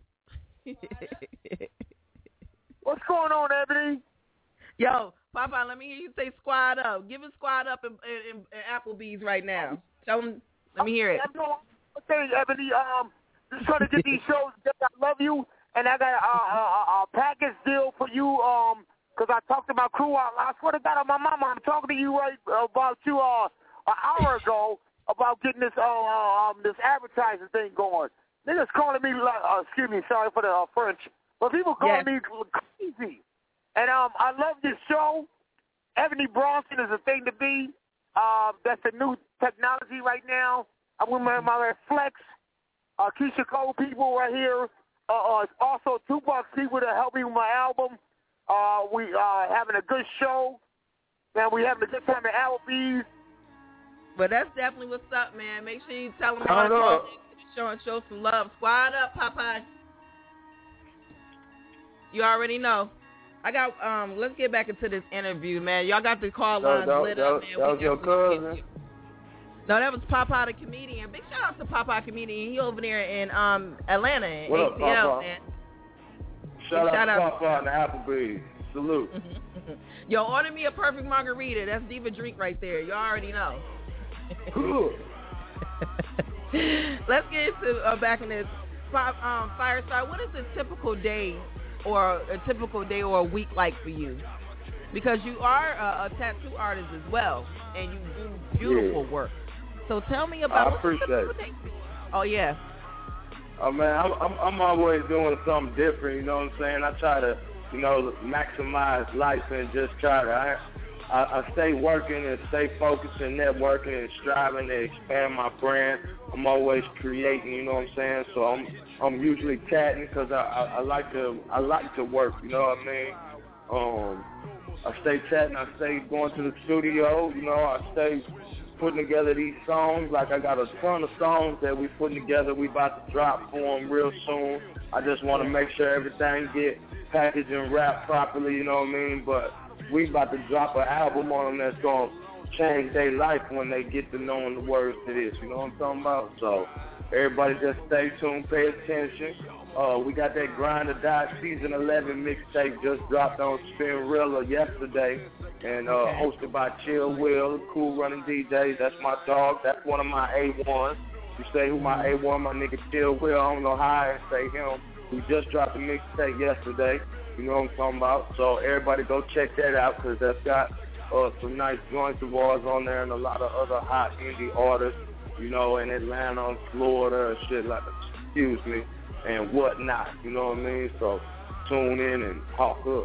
What's going on, Ebony? Yo, Papa, let me hear you say squad up. Give us squad up in Applebee's right now. Tell them, let me hear it. Okay, Ebony, just trying to get these shows together. I love you. And I got a package deal for you, because I talked to my crew out. I swear to God on my mama, I'm talking to you right about you an hour ago about getting this this advertising thing going. niggas calling me, excuse me, sorry for the French, but people calling me crazy. And I love this show. Ebony Bronson is a thing to be. That's a new technology right now. I'm with my man Flex, Keisha Cole people right here. Also, Tupac people to help me with my album. We having a good show. Man, we having a good time at Applebee's. But that's definitely what's up, man. Make sure you tell them all to show and show some love. Squad up, Popeye. You already know. I got. Let's get back into this interview, man. Y'all got the call lines lit up, man. That was your cousin. No, that was Popeye the comedian. Big shout out to Popeye comedian. He over there in Atlanta in What up, ATL, Popeye? man. Shout out to Popeye and Applebee's. Salute. Yo, order me a perfect margarita. That's Diva drink right there. You already know. Let's get into back in this fireside. What is a typical day or a week like for you? Because you are a tattoo artist as well, and you do beautiful work. So tell me about. I appreciate it. Oh yeah. Oh man, I'm always doing something different. You know what I'm saying? I try to, maximize life and just try to. I stay working and stay focused and networking and striving to expand my brand. I'm always creating, you know what I'm saying? So I'm usually tatting because I like to work, you know what I mean? I stay tatting, I stay going to the studio, I stay putting together these songs. Like I got a ton of songs that we putting together. We about to drop for them real soon. I just want to make sure everything get packaged and wrapped properly, you know what I mean? But we about to drop an album on them that's going to change their life when they get to knowing the words to this. You know what I'm talking about? So everybody just stay tuned, pay attention. We got that Grind or Die Season 11 mixtape just dropped on Spinrilla yesterday and hosted by Chill Will, Cool Running DJ. That's my dog. That's one of my A1s. You say who my A1, my nigga Chill Will. I don't know how I say him. We just dropped the mixtape yesterday. You know what I'm talking about? So everybody go check that out because that's got some nice joints of ours on there and a lot of other hot indie artists, in Atlanta, Florida, and shit like that, and whatnot, you know what I mean? So tune in and talk up.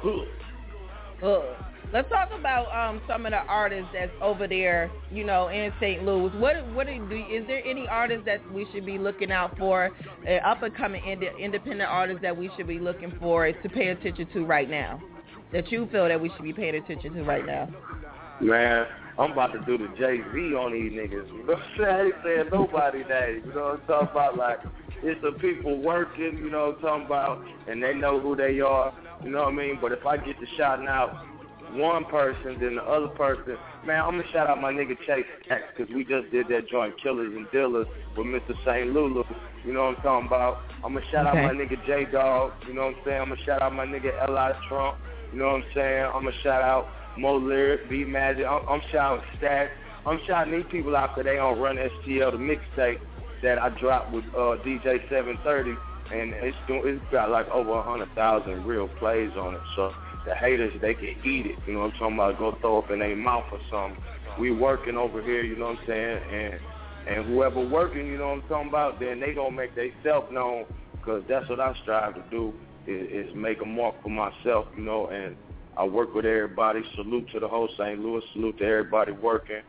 Let's talk about some of the artists that's over there, in St. Louis. Is there any artists that we should be looking out for, up and coming independent artists that we should be looking for to pay attention to right now, that you feel that we should be paying attention to right now? Man, I'm about to do the Jay-Z on these niggas. You know what I'm saying? I ain't saying nobody name. You know what I'm talking about? Like, it's the people working, you know what I'm talking about, and they know who they are, you know what I mean? But if I get to shouting out one person, then the other person, man, I'm going to shout out my nigga Chase Stacks because we just did that joint Killers and Dealers with Mr. St. Lulu, you know what I'm talking about? I'm going to shout out my nigga J-Dog, you know what I'm saying? I'm going to shout out my nigga L.I. Trump, you know what I'm saying? I'm going to shout out Mo Lyric, B Magic, I'm shouting Stacks. I'm shouting these people out because they on Run STL, the mixtape that I dropped with DJ 730, and it's got like over 100,000 real plays on it, so the haters, they can eat it, you know what I'm talking about, go throw up in their mouth or something. We working over here, you know what I'm saying, and whoever working, you know what I'm talking about, then they gonna make themselves known, because that's what I strive to do, is make a mark for myself, and I work with everybody. Salute to the whole St. Louis, salute to everybody working.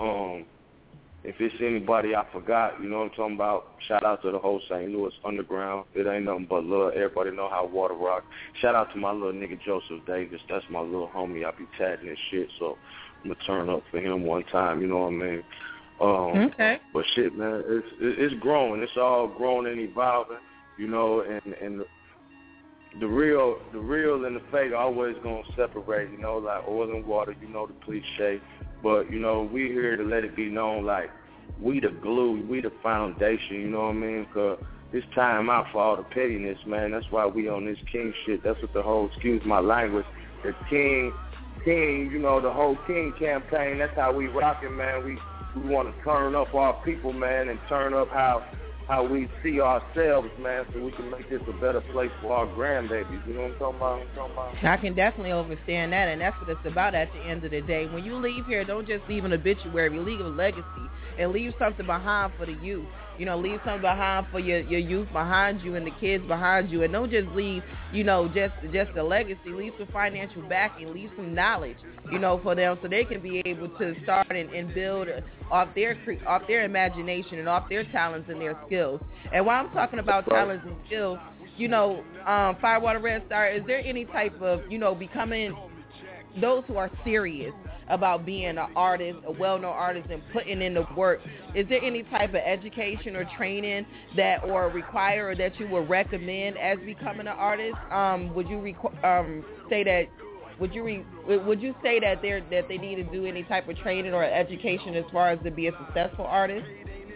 If it's anybody I forgot, you know what I'm talking about, shout out to the whole St. Louis underground. It ain't nothing but love. Everybody know how Water Rock. Shout out to my little nigga Joseph Davis. That's my little homie. I be tatting and shit, so I'm going to turn up for him one time, you know what I mean? Okay. But shit, man, it's growing. It's all growing and evolving, and the real and the fake always going to separate, like oil and water, the cliche. But, we here to let it be known, like, we the glue, we the foundation, you know what I mean? Because it's time out for all the pettiness, man. That's why we on this king shit. That's what the whole, excuse my language, the king, the whole king campaign, that's how we rocking, man. We want to turn up our people, man, and turn up how we see ourselves, man, so we can make this a better place for our grandbabies. You know what I'm talking about? I can definitely understand that, and that's what it's about at the end of the day. When you leave here, don't just leave an obituary. Leave a legacy and leave something behind for the youth. You know, leave something behind for your youth behind you and the kids behind you. And don't just leave, you know, just a legacy. Leave some financial backing. Leave some knowledge, you know, for them so they can be able to start and build off their imagination and off their talents and their skills. And while I'm talking about talents and skills, you know, Firewater Red Star, is there any type of, you know, becoming those who are serious about being an artist, a well-known artist, and putting in the work, is there any type of education or training that or require or that you would recommend as becoming an artist? Would you say that? Would you say that they need to do any type of training or education as far as to be a successful artist?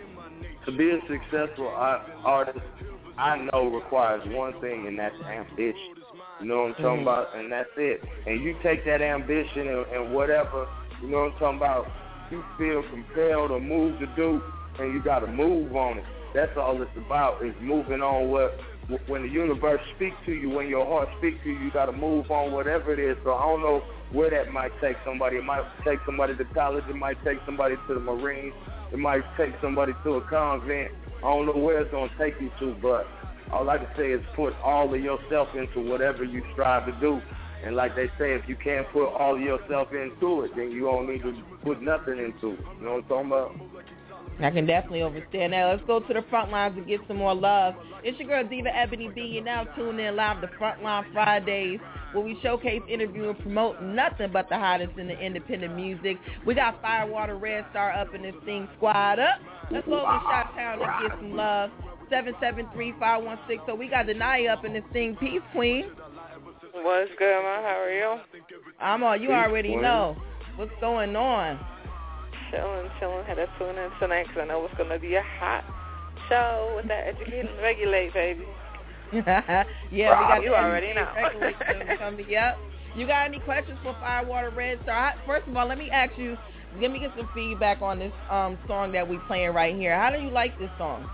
To be a successful artist, I know requires one thing, and that's ambition. You know what I'm talking about? And that's it. And you take that ambition and whatever, you know what I'm talking about, you feel compelled or moved to do, and you got to move on it. That's all it's about, is moving on when the universe speaks to you, when your heart speaks to you, you got to move on whatever it is. So I don't know where that might take somebody. It might take somebody to college. It might take somebody to the Marines. It might take somebody to a convent. I don't know where it's going to take you to, but all I can say is put all of yourself into whatever you strive to do. And like they say, if you can't put all of yourself into it, then you don't need to put nothing into it. You know what I'm talking about? I can definitely understand that. Let's go to the front lines and get some more love. It's your girl, Diva Ebony B. You're now tuned in live to Frontline Fridays, where we showcase, interview, and promote nothing but the hottest in the independent music. We got Firewater Red Star up in this thing, squad up. Let's go to Chi-Town and get some love. 773-516. So we got Denai up in this thing. Peace, Queen. What's good, man? How are you? I'm on. You already know. What's going on? Chilling. Had to tune in tonight because I know it's going to be a hot show with that Educate and Regulate, baby. Yeah, we got you already know. Coming up. You got any questions for Firewater Red Star? First of all, let me ask you, let me get some feedback on this song that we playing right here. How do you like this song?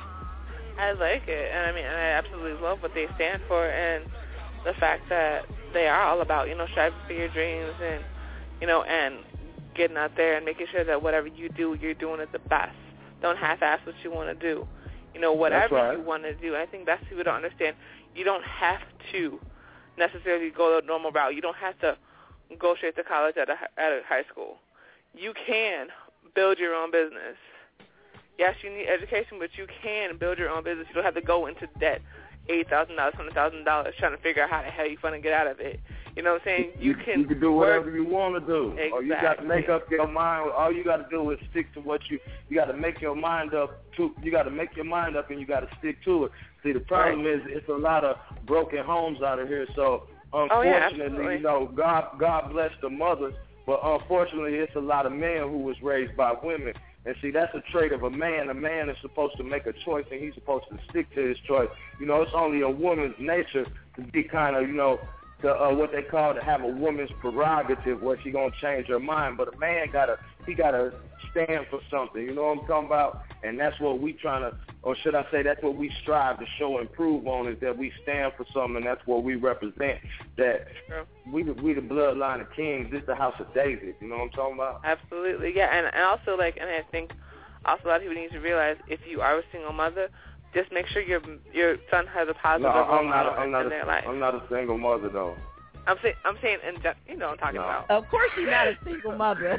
I like it, and I absolutely love what they stand for, and the fact that they are all about, you know, striving for your dreams and, you know, and getting out there and making sure that whatever you do, you're doing it the best. Don't half-ass what you want to do. You know, whatever you want to do. I think that's people don't understand. You don't have to necessarily go the normal route. You don't have to go straight to college at a high school. You can build your own business. Yes, you need education, but you can build your own business. You don't have to go into debt, $8,000, $100,000, trying to figure out how the hell you're going to get out of it. You know what I'm saying? You can do whatever you want to do. Exactly. Or you got to make up your mind. All you got to do is stick to what you got to make your mind up to. You got to make your mind up, and you got to stick to it. See, the problem is it's a lot of broken homes out of here. So unfortunately, you know, God bless the mothers, but unfortunately, it's a lot of men who was raised by women. And see, that's a trait of a man. A man is supposed to make a choice, and he's supposed to stick to his choice. You know, it's only a woman's nature to be kind of, you know, to what they call to have a woman's prerogative where she gonna change her mind. But a man gotta stand for something. You know what I'm talking about? And that's what we trying to, or should I say, that's what we strive to show and prove on, is that we stand for something, and that's what we represent. That we the bloodline of kings. This is the house of David. You know what I'm talking about? Absolutely, yeah. And also, like, and I think also a lot of people need to realize, if you are a single mother, just make sure your son has a positive role model in their life. I'm not a single mother, though. I'm saying, you know what I'm talking about. Of course you're not a single mother.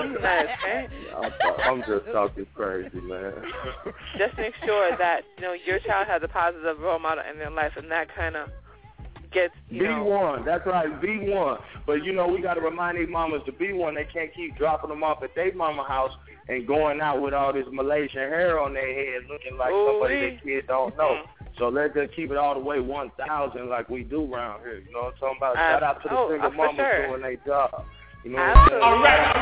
I'm just talking crazy, man. Just make sure that, you know, your child has a positive role model in their life, and that kind of gets, you know. Be one. That's right, be one. But, you know, we got to remind these mamas to be one. They can't keep dropping them off at their mama house and going out with all this Malaysian hair on their head looking like somebody their kid don't know. So let's just keep it all the way 1,000 like we do around here. You know what I'm talking about? Shout out to the single mamas doing their job. You know what I'm saying? All right.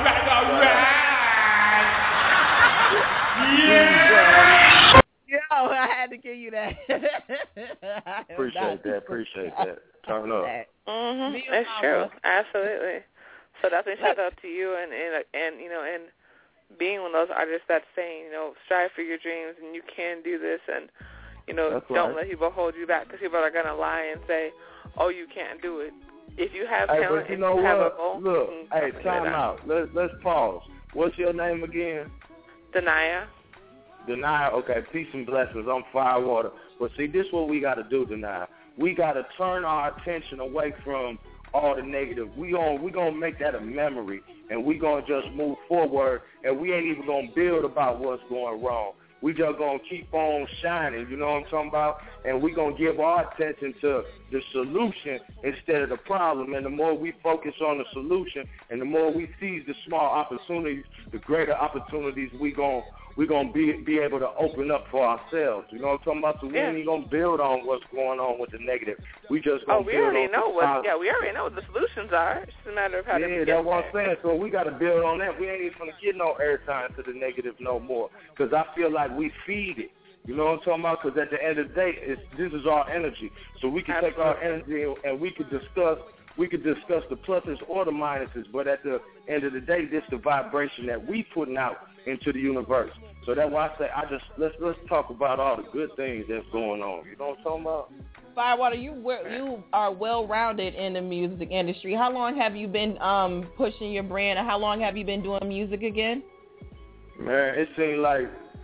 Yeah. Yo, I had to give you that. Appreciate that. Turn up. It's true. Absolutely. So definitely shout out to you and you know, and being one of those artists that's saying, you know, strive for your dreams and you can do this, and, you know, don't let people hold you back, because people are going to lie and say, oh, you can't do it. If you have talent, but you know have what? a goal, Look, hey, time out. Let's pause. What's your name again? Denaya. Denial, okay, peace and blessings. I'm Firewater. But see, this is what we got to do, Denial. We got to turn our attention away from all the negative. We gonna make that a memory, and we gonna just move forward, and we ain't even gonna build about what's going wrong. We just going to keep on shining, you know what I'm talking about? And we going to give our attention to the solution instead of the problem. And the more we focus on the solution and the more we seize the small opportunities, the greater opportunities we going to be able to open up for ourselves. You know what I'm talking about? So we ain't going to build on what's going on with the negative. We just going to build on we already know what the solutions are. It's just a matter of how to get that's what I'm saying. So we got to build on that. We ain't even going to get no airtime to the negative no more because I feel like we feed it. You know what I'm talking about? Because at the end of the day, this is our energy. So we can take our energy and we could discuss the pluses or the minuses, but at the end of the day, this is the vibration that we putting out into the universe. So that's why I say let's talk about all the good things that's going on. You know what I'm talking about? Firewater, you are well-rounded in the music industry. How long have you been pushing your brand, and how long have you been doing music again? Man, it seems like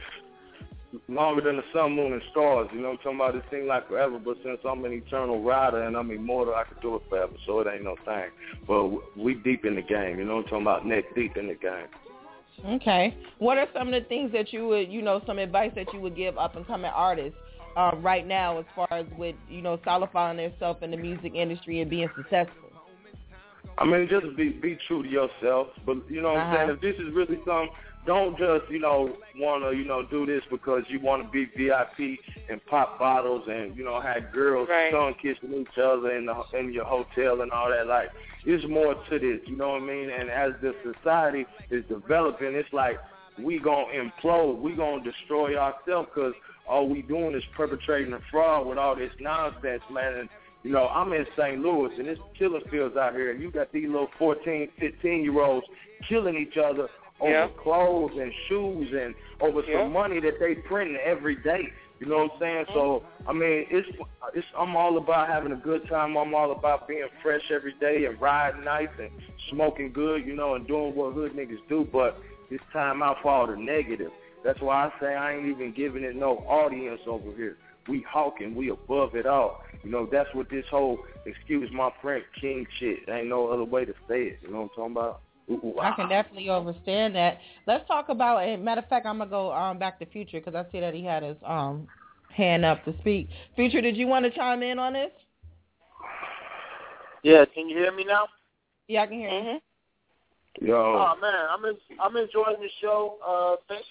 longer than the sun, moon, and stars. You know what I'm talking about? It seems like forever, but since I'm an eternal rider and I'm immortal, I can do it forever, so it ain't no thing. But we deep in the game. You know what I'm talking about? Neck deep in the game. Okay. What are some of the things that you would, some advice that you would give up-and-coming artists right now as far as with, solidifying themselves in the music industry and being successful? I mean, just be true to yourself. But, you know what I'm saying? If this is really something, don't just, want to, do this because you want to be VIP and pop bottles and, have girls tongue kissing each other in your hotel and all that. Like, there's more to this, you know what I mean? And as the society is developing, it's like we going to implode. We going to destroy ourselves because all we doing is perpetrating a fraud with all this nonsense, man. And, I'm in St. Louis, and it's killing fields out here. And you got these little 14, 15-year-olds killing each other over clothes and shoes and over some money that they printing every day. You know what I'm saying? So, I mean, I'm all about having a good time. I'm all about being fresh every day and riding nice and smoking good, and doing what hood niggas do. But it's time out for all the negative. That's why I say I ain't even giving it no audience over here. We hawking. We above it all. That's what this whole, excuse my French, king shit. There ain't no other way to say it. You know what I'm talking about? I can definitely understand that. Let's talk about, matter of fact, I'm going to go back to Future because I see that he had his hand up to speak. Future, did you want to chime in on this? Yeah, can you hear me now? Yeah, I can hear you. Yo. Oh, man, I'm enjoying the show. Basically,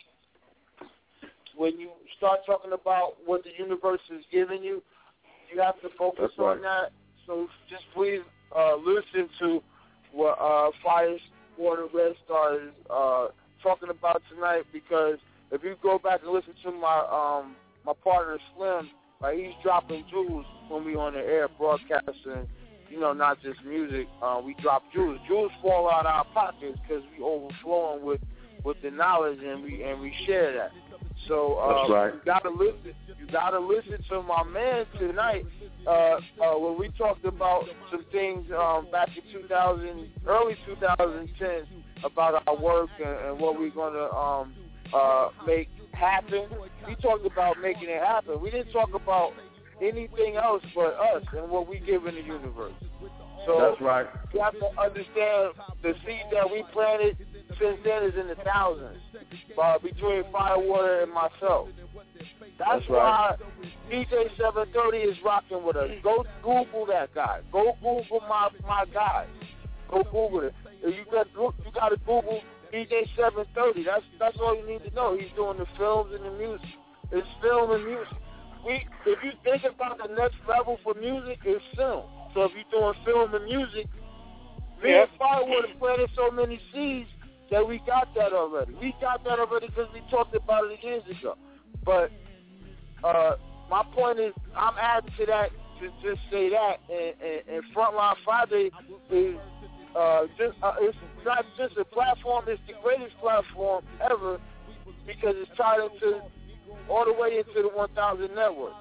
when you start talking about what the universe is giving you, you have to focus on that. So just please listen to what Firewater Red Star is talking about tonight, because if you go back and listen to my partner Slim, like, he's dropping jewels when we on the air broadcasting, not just music. We drop jewels. Jewels fall out of our pockets because we overflowing with the knowledge, and we share that. So you gotta listen to my man tonight. When we talked about some things back in early 2010 about our work and what we're gonna make happen. We talked about making it happen. We didn't talk about anything else but us and what we give in the universe. So that's right. You have to understand the seed that we planted since then is in the thousands between Firewater and myself. That's why DJ 730 is rocking with us. Go Google that guy. Go Google my guy. Go Google it. You got to Google DJ 730. That's all you need to know. He's doing the films and the music. It's film and music. If you think about the next level for music, it's film. So if you're doing film and music, me and Firewater planted so many seeds that we got that already. We got that already because we talked about it years ago. But my point is, I'm adding to that to just say that. And Frontline Friday is it's not just a platform; it's the greatest platform ever because it's tied into all the way into the 1000 network.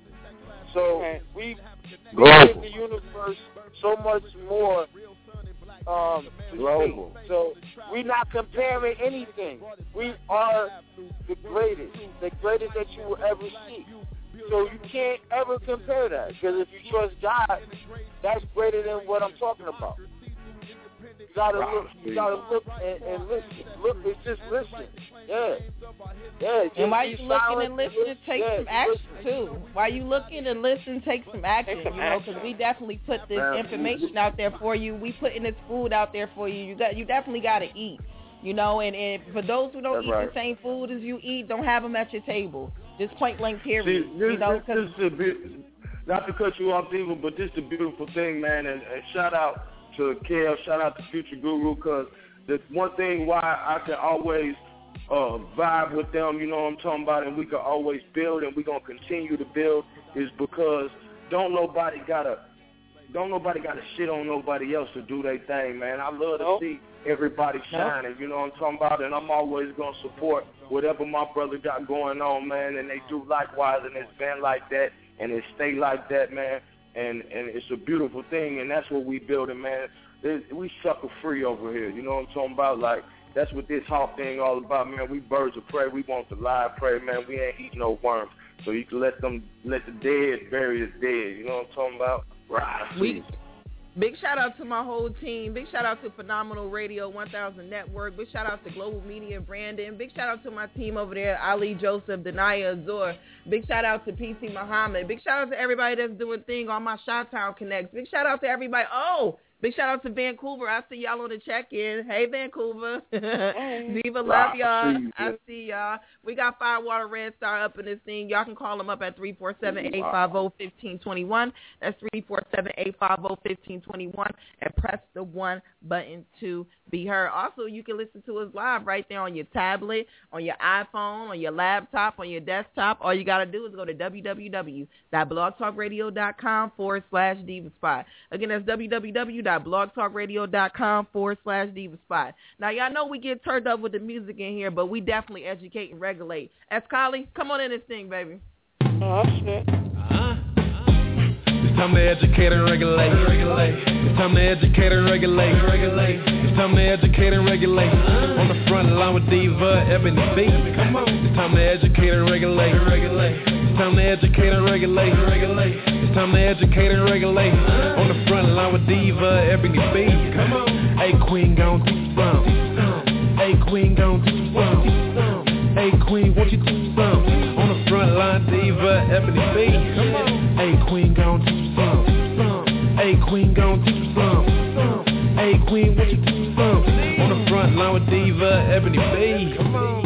So we give the universe so much more global. So we're not comparing anything. We are the greatest that you will ever see. So you can't ever compare that, because if you trust God, that's greater than what I'm talking about. You gotta look and listen. Look, it's just listen. Yeah. And while you looking and listening, take some action too. While you looking and listen, take some action. Because we definitely put this information out there for you. We putting this food out there for you. You definitely gotta eat. And for those who don't eat the same food as you eat, don't have them at your table. Just point blank period. Not to cut you off, Diva, but this is a beautiful thing, man. And shout out to Kev, shout out to Future Guru, because the one thing why I can always vibe with them, you know what I'm talking about, and we can always build, and we're going to continue to build, is because don't nobody gotta shit on nobody else to do their thing, man. I love to see everybody shining, you know what I'm talking about, and I'm always going to support whatever my brother got going on, man, and they do likewise, and it's been like that, and it stay like that, man, and it's a beautiful thing, and that's what we building, man. We sucker free over here, you know what I'm talking about? Like, that's what this Hawk thing all about, man. We birds of prey. We want the live prey, man. We ain't eating no worms. So you can let the dead bury the dead. You know what I'm talking about? Right. Big shout out to my whole team. Big shout out to Phenomenal Radio 1000 Network. Big shout out to Global Media Brandon. Big shout out to my team over there, Ali Joseph, Denaya Azor. Big shout out to PC Muhammad. Big shout out to everybody that's doing thing on my Chi-Town Connects. Big shout out to everybody. Big shout out to Vancouver. I see y'all on the check-in. Hey, Vancouver. Diva, love y'all. I see y'all. We got Firewater Red Star up in this thing. Y'all can call them up at 347-850-1521. That's 347-850-1521. And press the 1 button to be heard. Also, you can listen to us live right there on your tablet, on your iPhone, on your laptop, on your desktop. All you got to do is go to www.blogtalkradio.com/DivaSpot. Again, that's www.blogtalkradio.com/DivaSpot. Now, y'all know we get turned up with the music in here, but we definitely educate and regulate. Escali, come on in this thing, baby. Oh, shit. It's time to educate and regulate. It's time to educate and regulate. It's time to educate and regulate. On the front line with Diva, Ebony B. Come on. It's time to educate and regulate. It's time to educate and regulate. It's time to educate and regulate. On the front line with Diva, Ebony B. Come on. Hey, Queen, gon' do some. Hey, Queen, gon' do some. Hey, Queen, won't you do some? On the front line, Diva, Ebony B. Come on. Hey, Queen, gon' do some. Hey, Queen, gon' do some. Hey, Queen, won't you do some? On the front line with Diva, Ebony B. Come on.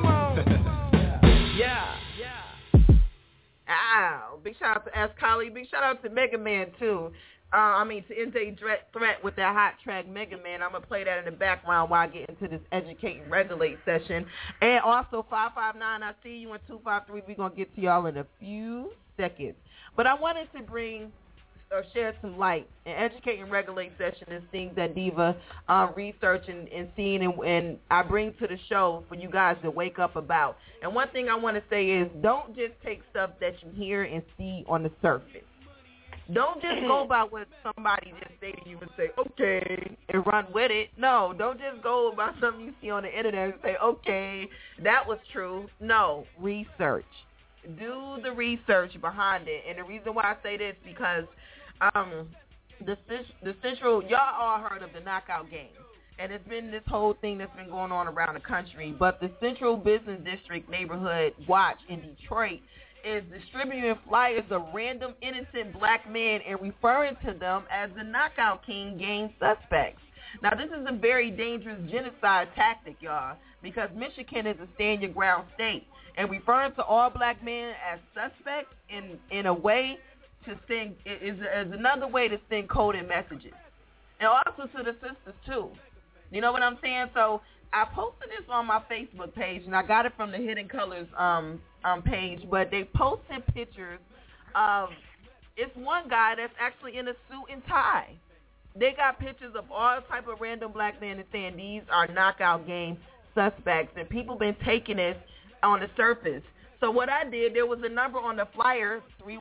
Ow. Big shout out to Escali. Big shout out to Mega Man, too. To NJ Threat with that hot track, Mega Man. I'm going to play that in the background while I get into this Educate and Regulate session. And also, 559, I see you, and 253, we're going to get to y'all in a few seconds. But I wanted to shed some light. An Educate and Regulate session is things that Diva research and seeing and I bring to the show for you guys to wake up about. And one thing I want to say is don't just take stuff that you hear and see on the surface. Don't just go by what somebody just say to you and say, okay, and run with it. No, don't just go by something you see on the internet and say, okay, that was true. No, research. Do the research behind it. And the reason why I say this because the central, y'all all heard of the knockout game. And it's been this whole thing that's been going on around the country. But the Central Business District Neighborhood Watch in Detroit is distributing flyers of random innocent black men and referring to them as the Knockout King gang suspects. Now, this is a very dangerous genocide tactic, y'all, because Michigan is a stand-your-ground state. And referring to all black men as suspects in a way to send is another way to send coded messages. And also to the sisters, too. You know what I'm saying? So I posted this on my Facebook page, and I got it from the Hidden Colors page, but they posted pictures of, it's one guy that's actually in a suit and tie. They got pictures of all type of random black men and saying these are knockout game suspects, and people been taking this on the surface. So what I did, there was a number on the flyer,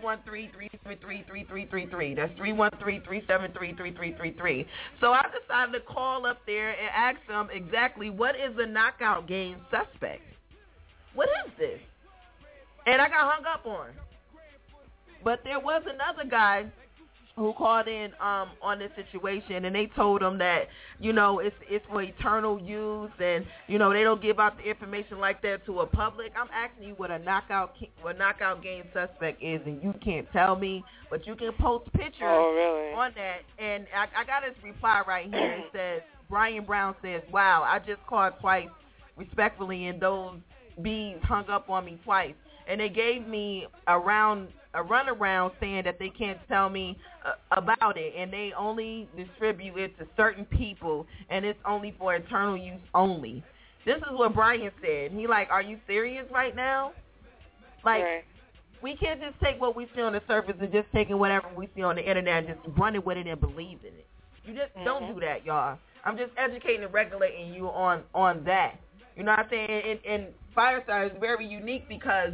313-373-3333. That's 313-373-3333. So I decided to call up there and ask them exactly what is a knockout game suspect? What is this? And I got hung up on. But there was another guy who called in on this situation, and they told him that, you know, it's for eternal use, and, you know, they don't give out the information like that to a public. I'm asking you what a knockout game suspect is, and you can't tell me, but you can post pictures on that. And I got his reply right here. It says, Brian Brown says, wow, I just called twice respectfully, and those bees hung up on me twice. And they gave me a runaround saying that they can't tell me about it, and they only distribute it to certain people, and it's only for eternal use only. This is what Brian said. He like, are you serious right now? Like, we can't just take what we see on the surface and just taking whatever we see on the internet and just running with it and believe in it. You just don't do that, y'all. I'm just educating and regulating you on that. You know what I'm saying? And Firestar is very unique because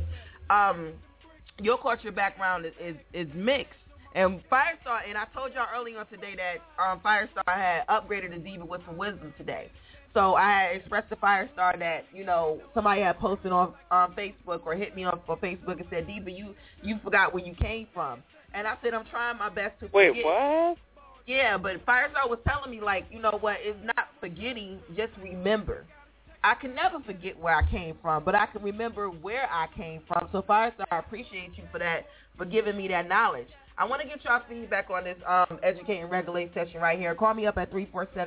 your culture background is mixed. And Firestar, and I told y'all earlier on today that Firestar had upgraded the Diva with some wisdom today. So I had expressed to Firestar that, you know, somebody had posted on Facebook or hit me up on Facebook and said, Diva, you forgot where you came from. And I said, I'm trying my best to forget. Wait, what? Yeah, but Firestar was telling me, like, you know what, it's not forgetting, just remember. I can never forget where I came from, but I can remember where I came from. So, Firestar, I appreciate you for that, for giving me that knowledge. I want to get y'all feedback on this Educate and Regulate session right here. Call me up at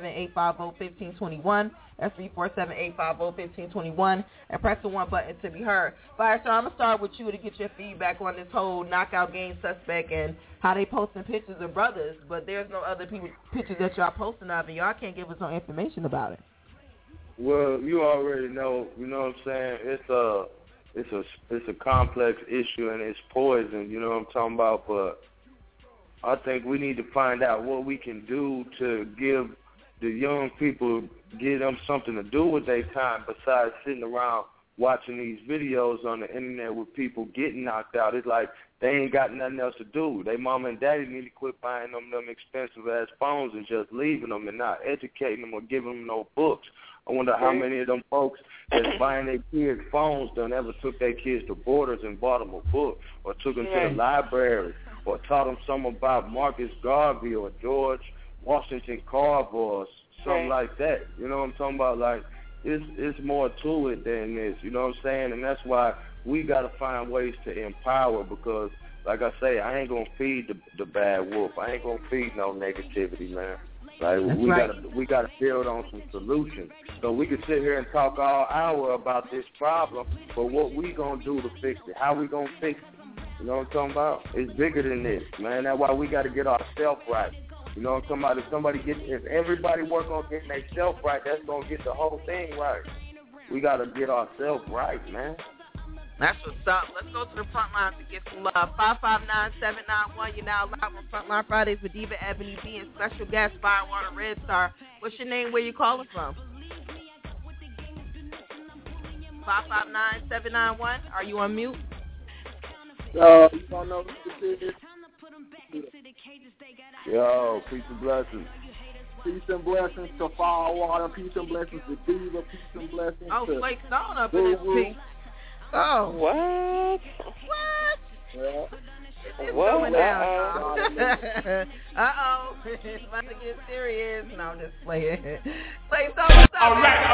347-850-1521. That's 347-850-1521. And press the 1 button to be heard. Firestar, I'm going to start with you to get your feedback on this whole knockout game suspect and how they posting pictures of brothers, but there's no other pictures that y'all posting of, and y'all can't give us no information about it. Well, you already know, you know what I'm saying? It's a complex issue and it's poison, you know what I'm talking about? But I think we need to find out what we can do to give the young people, give them something to do with their time besides sitting around watching these videos on the internet with people getting knocked out. It's like they ain't got nothing else to do. They mama and daddy need to quit buying them expensive-ass phones and just leaving them and not educating them or giving them no books. I wonder how many of them folks that's buying their kids phones done ever took their kids to Borders and bought them a book or took them to the library or taught them something about Marcus Garvey or George Washington Carver or something like that. You know what I'm talking about? Like, it's more to it than this, you know what I'm saying? And that's why we got to find ways to empower because, like I say, I ain't going to feed the bad wolf. I ain't going to feed no negativity, man. Like we gotta build on some solutions. So we can sit here and talk all hour about this problem, but what we gonna do to fix it? How we gonna fix it? You know what I'm talking about? It's bigger than this, man. That's why we gotta get ourselves right. You know what I'm talking about? If everybody work on getting themselves right, that's gonna get the whole thing right. We gotta get ourselves right, man. That's what's up. Let's go to the front line to get some love. 559-791. You're now live on Frontline Fridays with Diva Ebony B and special guest Firewater Red Star. What's your name? Where you calling from? 559-791. Are you on mute? You don't know what this is? Yo, peace and blessings. Peace and blessings to Firewater. Peace and blessings to Diva. Peace and blessings to Flake Stone up in this piece. Oh. What? Yeah. It's going down. Uh-oh. It's about to get serious. No, I'm just playing. Play so what's up? All right.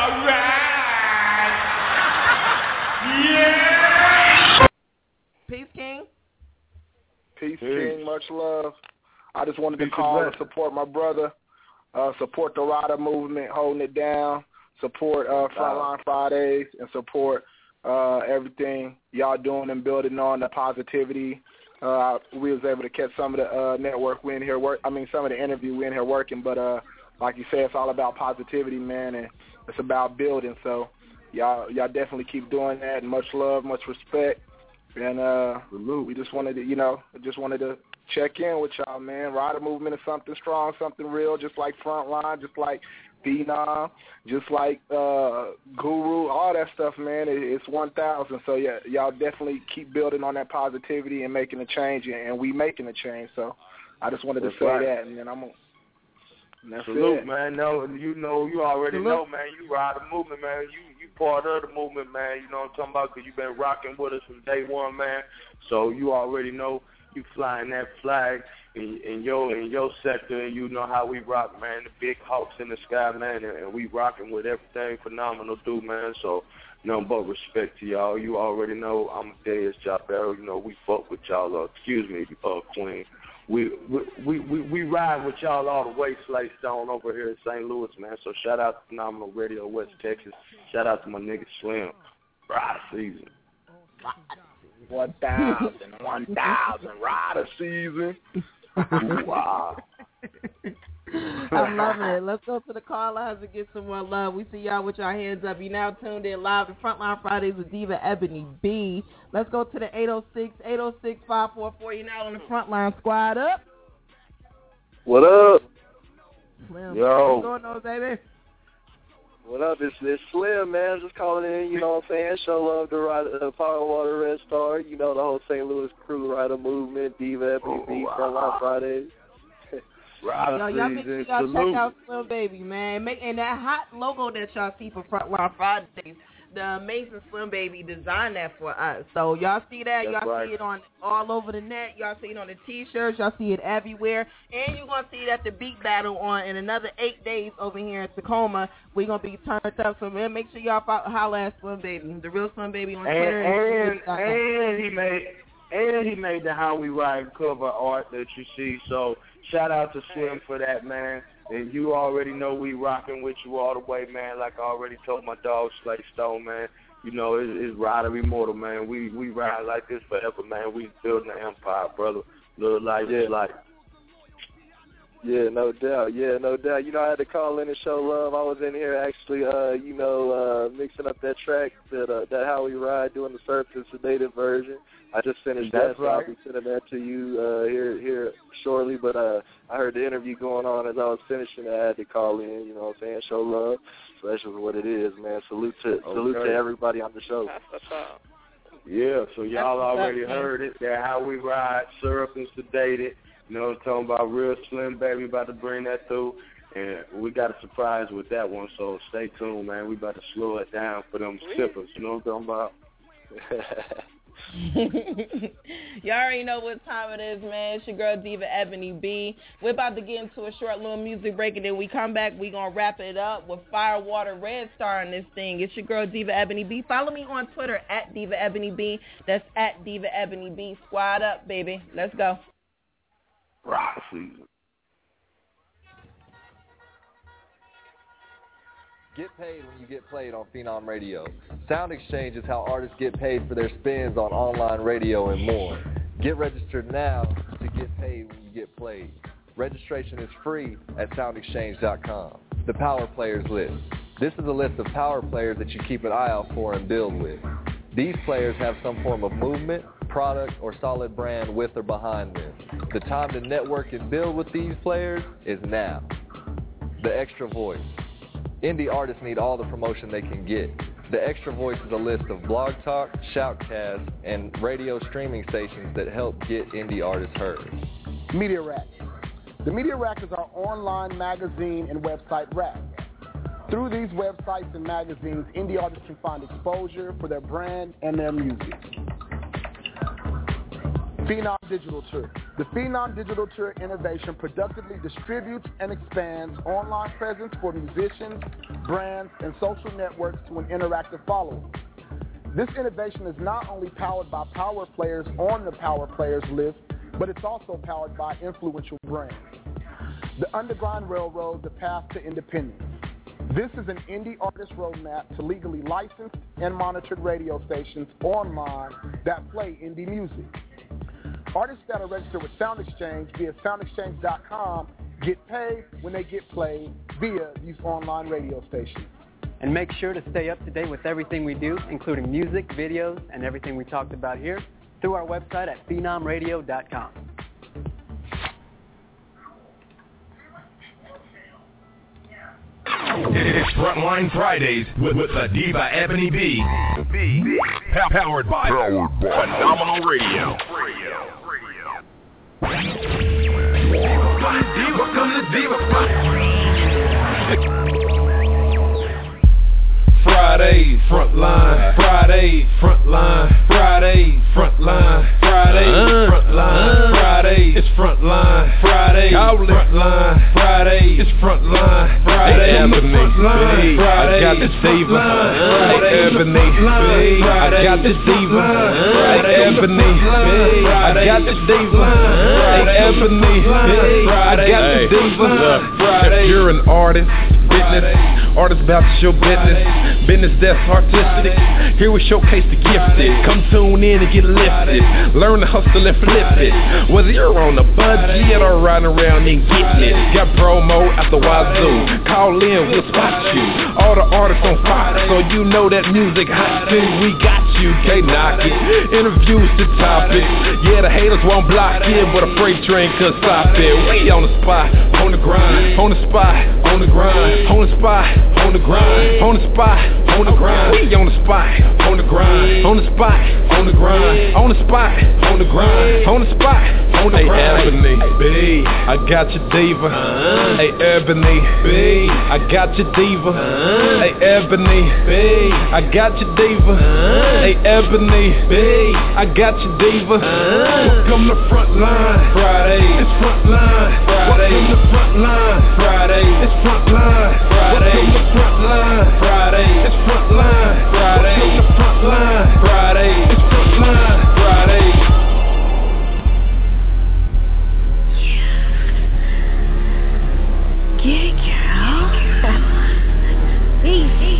Yeah! Peace, King. Peace, King. Much love. I just wanted to call and support my brother, support the Rider movement, holding it down, support Frontline Fridays, and support everything y'all doing and building on the positivity. We was able to catch some of the network. We in here some of the interview we in here working, but like you said, it's all about positivity, man, and it's about building. So y'all definitely keep doing that. And much love, much respect, and we just wanted to check in with y'all, man. Rider movement is something strong, something real, just like Frontline, just like Phenom, just like Guru, all that stuff, man. It's 1,000. So yeah, y'all definitely keep building on that positivity and making a change, and we making a change. So I just wanted to say that, and then I'm gonna. That's Salute, it. man. No, you already know, man. You ride the movement, man. You part of the movement, man. You know what I'm talking about? Because you've been rocking with us from day one, man. So you already know you flying that flag in your sector, and you know how we rock, man. The big hawks in the sky, man, and we rocking with everything phenomenal, dude, man. So nothing but respect to y'all. You already know I'm Deus Jabero. You know we fuck with y'all. Excuse me, Queen. We ride with y'all all the way, Slay Stone, over here in St. Louis, man. So shout out to Phenomenal Radio West Texas. Shout out to my nigga Slim. Rider season. 1,000 rider season. Wow. I'm loving it. Let's go to the call lines and get some more love. We see y'all with your hands up. You now tuned in live to Frontline Fridays with Diva Ebony B. Let's go to the 806-544. You're now on the Frontline Squad up. What up? Slim. Yo. What's going on, baby? What up? It's Slim, man. Just calling in, you know what I'm saying? Show love to Power Water Red Star, you know, the whole St. Louis crew rider movement, Diva Ebony B, Frontline Fridays. Yo, y'all make sure y'all check out Slim Baby, man. And that hot logo that y'all see for Frontline Fridays, the amazing Slim Baby designed that for us. So y'all see that. That's y'all right. see it on all over the net. Y'all see it on the T-shirts. Y'all see it everywhere. And you're going to see it at the Beat Battle in another 8 days over here in Tacoma. We're going to be turned up. So, man, make sure y'all holler at Slim Baby, the real Slim Baby on Twitter. And he made the How We Ride cover art that you see. So shout out to Slim for that, man. And you already know we rocking with you all the way, man. Like I already told my dog Slay Stone, man. You know, it's Rider Immortal, man. We ride like this forever, man. We building an empire, brother. Little life is life. Yeah, no doubt. You know, I had to call in and show love. I was in here actually, mixing up that track, that How We Ride, doing the Surf and Sedated version. I just finished that, so I'll be sending that to you here shortly. But I heard the interview going on as I was finishing it. I had to call in, you know what I'm saying, show love. So that's just what it is, man. Salute to everybody on the show. Yeah, so y'all already heard it. That How We Ride, Syrup and Sedated. You know what I'm talking about? Real Slim Baby about to bring that through. And we got a surprise with that one, so stay tuned, man. We about to slow it down for them sippers. You know what I'm talking about? Y'all already know what time it is, man. It's your girl Diva Ebony B. We're about to get into a short little music break, and then we come back. We're going to wrap it up with Firewater Red Star on this thing. It's your girl Diva Ebony B. Follow me on Twitter at Diva Ebony B. That's at Diva Ebony B. Squad up, baby. Let's go. Rock season. Get paid when you get played on Phenom Radio. Sound Exchange is how artists get paid for their spins on online radio and more. Get registered now to get paid when you get played. Registration is free at soundexchange.com. The Power Players List. This is a list of power players that you keep an eye out for and build with. These players have some form of movement, product, or solid brand with or behind them. The time to network and build with these players is now. The Extra Voice. Indie artists need all the promotion they can get. The Extra Voice is a list of Blog Talk, Shoutcast, and radio streaming stations that help get indie artists heard. Media Rack. The Media Rack is our online magazine and website rack. Through these websites and magazines, indie artists can find exposure for their brand and their music. Phenom Digital Tour. The Phenom Digital Tour innovation productively distributes and expands online presence for musicians, brands, and social networks to an interactive following. This innovation is not only powered by power players on the Power Players list, but it's also powered by influential brands. The Underground Railroad, the path to independence. This is an indie artist roadmap to legally licensed and monitored radio stations online that play indie music. Artists that are registered with Sound Exchange via soundexchange.com get paid when they get played via these online radio stations. And make sure to stay up to date with everything we do, including music, videos, and everything we talked about here, through our website at phenomradio.com. It's Frontline Fridays with the Diva Ebony B. Powered by Phenomenal Radio. Welcome to Diva Friday, Frontline, Friday, Frontline, Friday, Frontline, Friday, Frontline, Friday, it's Frontline, Friday, Frontline, Friday, it's Frontline, Friday, Frontline, Friday, I got the diva, Ebony, I got the diva, Ebony, I got the diva, Ebony, I got the diva. If you're an artist, artists about to show business that's artistic. Here we showcase the gifted. Come tune in and get lifted. Learn to hustle and flip it. Whether you're on a budget or riding around and getting it. Got promo at the wazoo. Call in, we'll spot you. All the artists on Fox, so you know that music hot too. We got you, can't knock it. Interviews to topic. Yeah, the haters won't block it, but a freight train could stop it. We on the spot, on the grind, on the spot, on the grind, on the spot, on the grind, on the spot, on the grind. We on the spot, on the grind, on the spot, on the grind, on the spot, on the grind, on the spot, on the grind. Hey Ebony, B, I got your diva. Hey Ebony, B, I got your diva. Hey Ebony, B, I got your diva. Hey Ebony, B, I got your diva. Welcome to Frontline Friday. It's Frontline Friday. Welcome to Frontline Friday. It's Frontline Friday. Welcome to Frontline Friday. It's Frontline Friday. Welcome to Frontline Friday. It's Frontline Friday. Yeah, girl. Easy.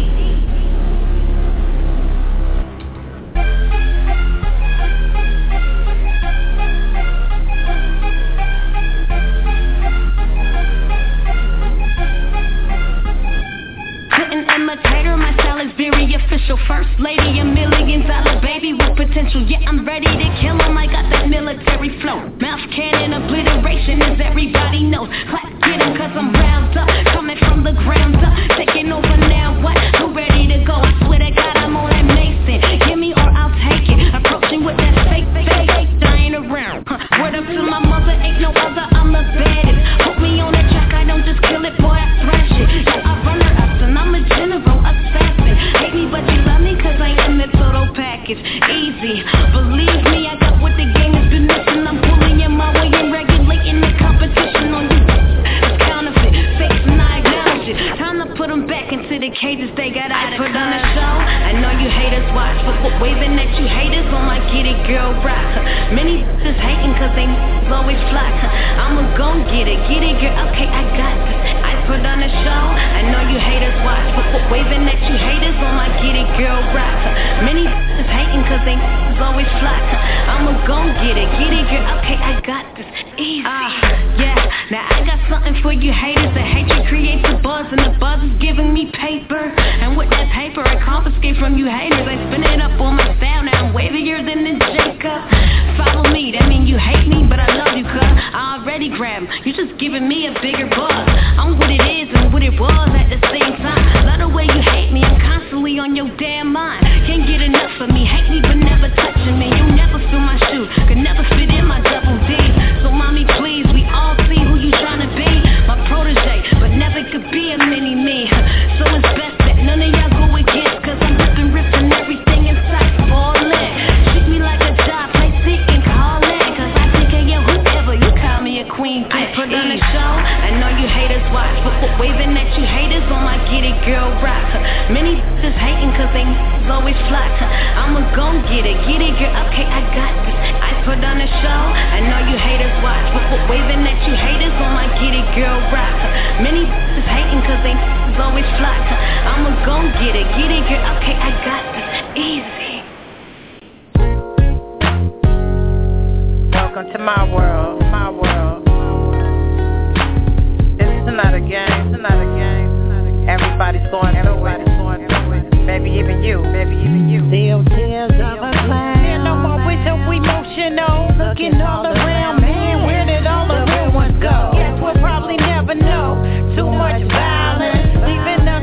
Couldn't imitate her, my style is very official. First lady, $1 million baby with potential. Yeah, I'm ready to kill him, I got that military flow. Mouth cannon obliteration, as everybody knows. Clap, get him, cause I'm round up. Coming from the ground up, taking over now, what? Who ready to go? I swear to God, I'm on that Mason. Give me or I'll take it. Approaching with that fake, dying around. Word up to my mother, ain't no other, I'm the baddest. Put me on that track, I don't just kill it, boy, I thrash it. Yeah, I run her up, and I'm a general assassin. Hate me, but you love me, cause I am the total package. Easy, believe me, I got what the gang has been missing. I'm bullying my way and regulating the competition on you. It's counterfeit, fakes and I acknowledge it. Time to put them back into the cages they got out of. Put on a show, I know you haters watch, but waving at you haters on my get it girl rock. Many just hating cause they always flock. I'ma gon' get it girl, okay, I got this. I put on a show, I know you haters watch, but waving at you haters on my get it girl rock. Many just hating cause they always flock. I'ma gon' get it girl, okay, I got this. Easy. Yeah, now I got something for you haters. The hatred creates a buzz and the buzz is giving me paper. And with that paper I confiscate from you haters. I spin it up on my style, now I'm wavier than the Jacob. Follow me, that mean you hate me, but I love you cuz I already grabbed. You just giving me a bigger buzz. I'm what it is and what it was at the same time. Love the way you hate me, I'm constantly on your damn mind. Can't get enough of me, hate me but never touching me. You never fill my shoes, could never fit in my double D. So mommy please, we all see who you tryna be. My protege, but never could be a mini me. So it's best that none of y'all go against, cause I'm ripping everything inside. Fall in, treat me like a job, play sick and call in. Cause I think I am whoever, you call me a queen. I put on a show, I know you haters watch, but waving at you haters on my get it girl rock. Many just hating cause they always flock. I'ma gon' get it girl, okay, I got this. I put on a show, I know you haters watch, but waving at you haters on my get it girl rock. Many just hating cause they always flock. I'ma gon' get it girl, okay, I got this. Easy. Welcome to my world. This is not a game. Everybody's going through it. Maybe even you. Still tears of a clown. And I'm always so emotional. Looking all around, man, where did all the real ones go? Guess we'll probably never know. Too much violence, leaving us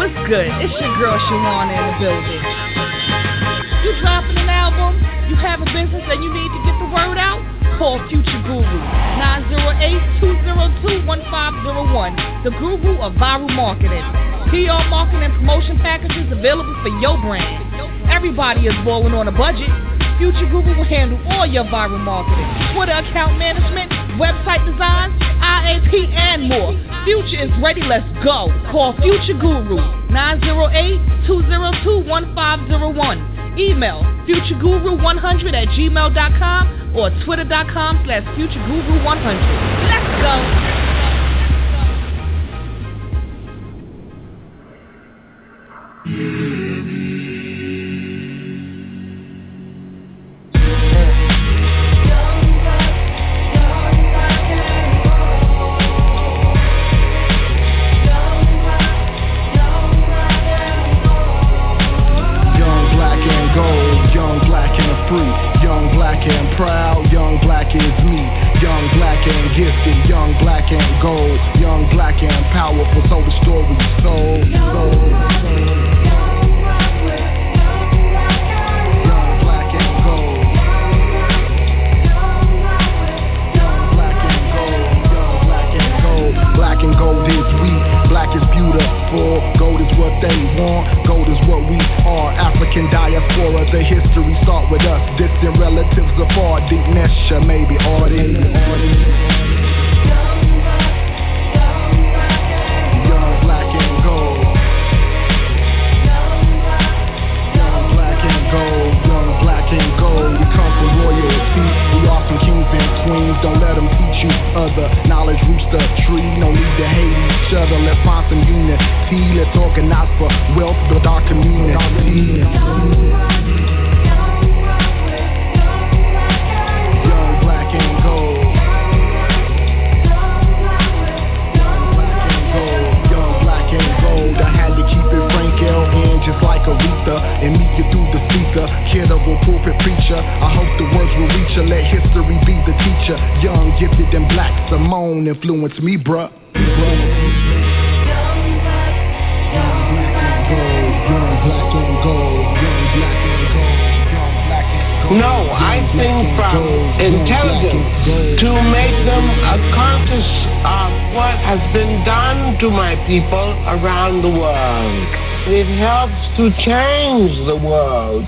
what's good? It's your girl Shawana in the building. You dropping an album? You have a business and you need to get the word out? Call Future Guru, 908-202-1501. The Guru of Viral Marketing. PR marketing and promotion packages available for your brand. Everybody is balling on a budget. Future Guru will handle all your viral marketing, Twitter account management, website designs, IAP, and more. Future is ready. Let's go. Call Future Guru, 908-202-1501. Email futureguru100@gmail.com or twitter.com/futureguru100. Let's go. Influence me, bruh. No, I think from intelligence to make them conscious of what has been done to my people around the world. It helps to change the world.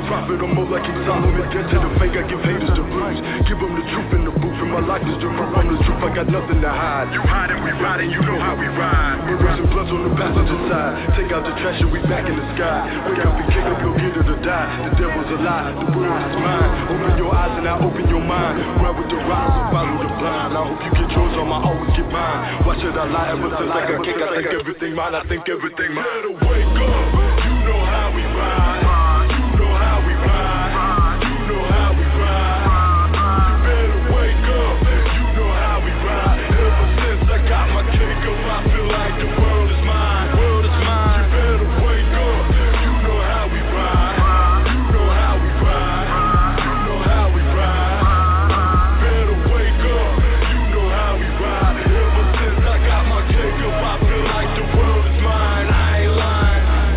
a prophet, I'm more like King Solomon. Dead to the fake, I give haters the blues. Give them the truth in the booth, and my life is the proof. I'm the truth, I got nothing to hide. You hide and we ride, and you know how we ride. We're raising blunts on the passenger side. Take out the trash and we back in the sky. Wake up and kick up, go get it or die. The devil's a lie, the world is mine. Open your eyes and I open your mind. Ride with the rise and follow the blind. I hope you get yours, I always get mine. Why should I lie ever since I got kicked? I think everything mine, I think everything mine. Better wake up, you know how we ride. You know how we ride. You know how we ride. You better wake up, you know how we ride. Ever since I got my kick up, I feel like the world is mine. World is mine. You better wake up, you know how we ride. You know how we ride. You know how we ride. Better wake up, you know how we ride. Ever since I got my kick up, I feel like the world is mine. I ain't lying.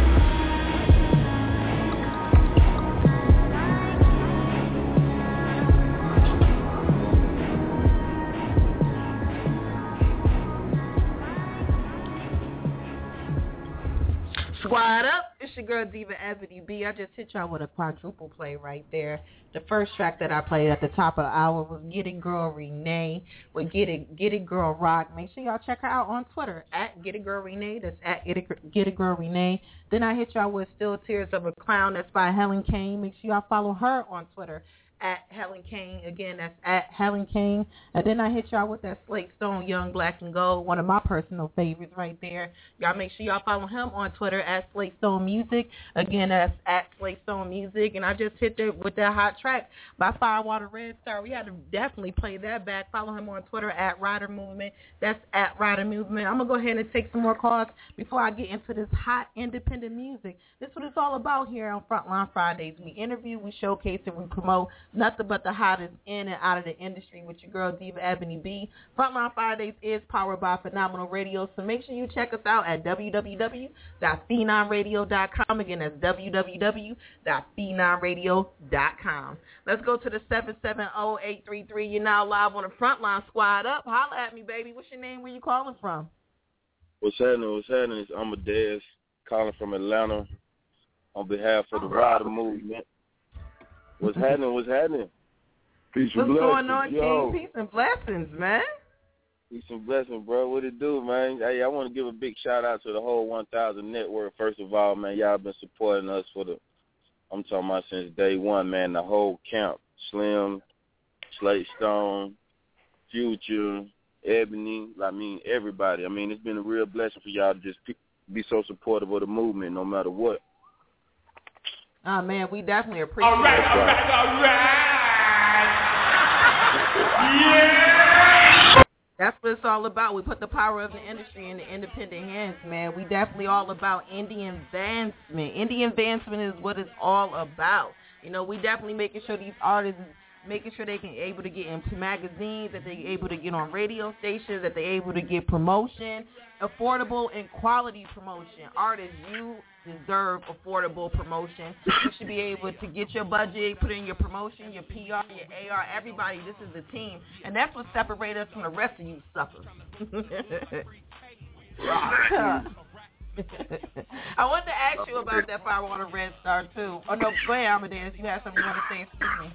Squad up. It's your girl Diva Ebony B. I just hit y'all with a quadruple play right there. The first track that I played at the top of the hour was Get It Girl Renee with Get It Girl Rock. Make sure y'all check her out on Twitter at Get It Girl Renee. That's at Get It Girl Renee. Then I hit y'all with Still Tears of a Clown. That's by Helen Kane. Make sure y'all follow her on Twitter at Helen Kane. Again, that's at Helen Kane. And then I hit y'all with that Slate Stone, Young, Black, and Gold, one of my personal favorites right there. Y'all make sure y'all follow him on Twitter at Slate Stone Music. Again, that's at Slate Stone Music. And I just hit it with that hot track by Firewater Red Star. We had to definitely play that back. Follow him on Twitter at Rider Movement. That's at Rider Movement. I'm going to go ahead and take some more calls before I get into this hot independent music. This is what it's all about here on Frontline Fridays. We interview, we showcase, and we promote nothing but the hottest in and out of the industry with your girl Diva Ebony B. Frontline Fridays is powered by Phenomenal Radio, so make sure you check us out at www.phenomradio.com. Again, that's www.phenomradio.com. Let's go to the 770-833. You're now live on the Frontline. Squad up. Holla at me, baby. What's your name? Where you calling from? What's happening? It's Amadeus calling from Atlanta on behalf of the Rider Movement. What's happening? Peace and blessings. What's going on, King? Peace and blessings, man. Peace and blessings, bro. What it do, man? Hey, I want to give a big shout out to the whole 1000 Network. First of all, man, y'all been supporting us I'm talking about since day one, man. The whole camp, Slim, Slate Stone, Future, Ebony. I mean, everybody. I mean, it's been a real blessing for y'all to just be so supportive of the movement, no matter what. Oh, man, we definitely appreciate it. All right. Yeah! That's what it's all about. We put the power of the industry in the independent hands, man. We definitely all about indie advancement. Indie advancement is what it's all about. You know, we definitely making sure these artists making sure they can able to get into magazines, that they're able to get on radio stations, that they're able to get promotion, affordable and quality promotion. Artists, you deserve affordable promotion. You should be able to get your budget, put in your promotion, your PR, your AR, everybody. This is a team. And that's what separates us from the rest of you suckers. I wanted to ask you about that Firewater Red Star, too. Oh, no, go ahead, Amadeus. You had something you want to say? Excuse me.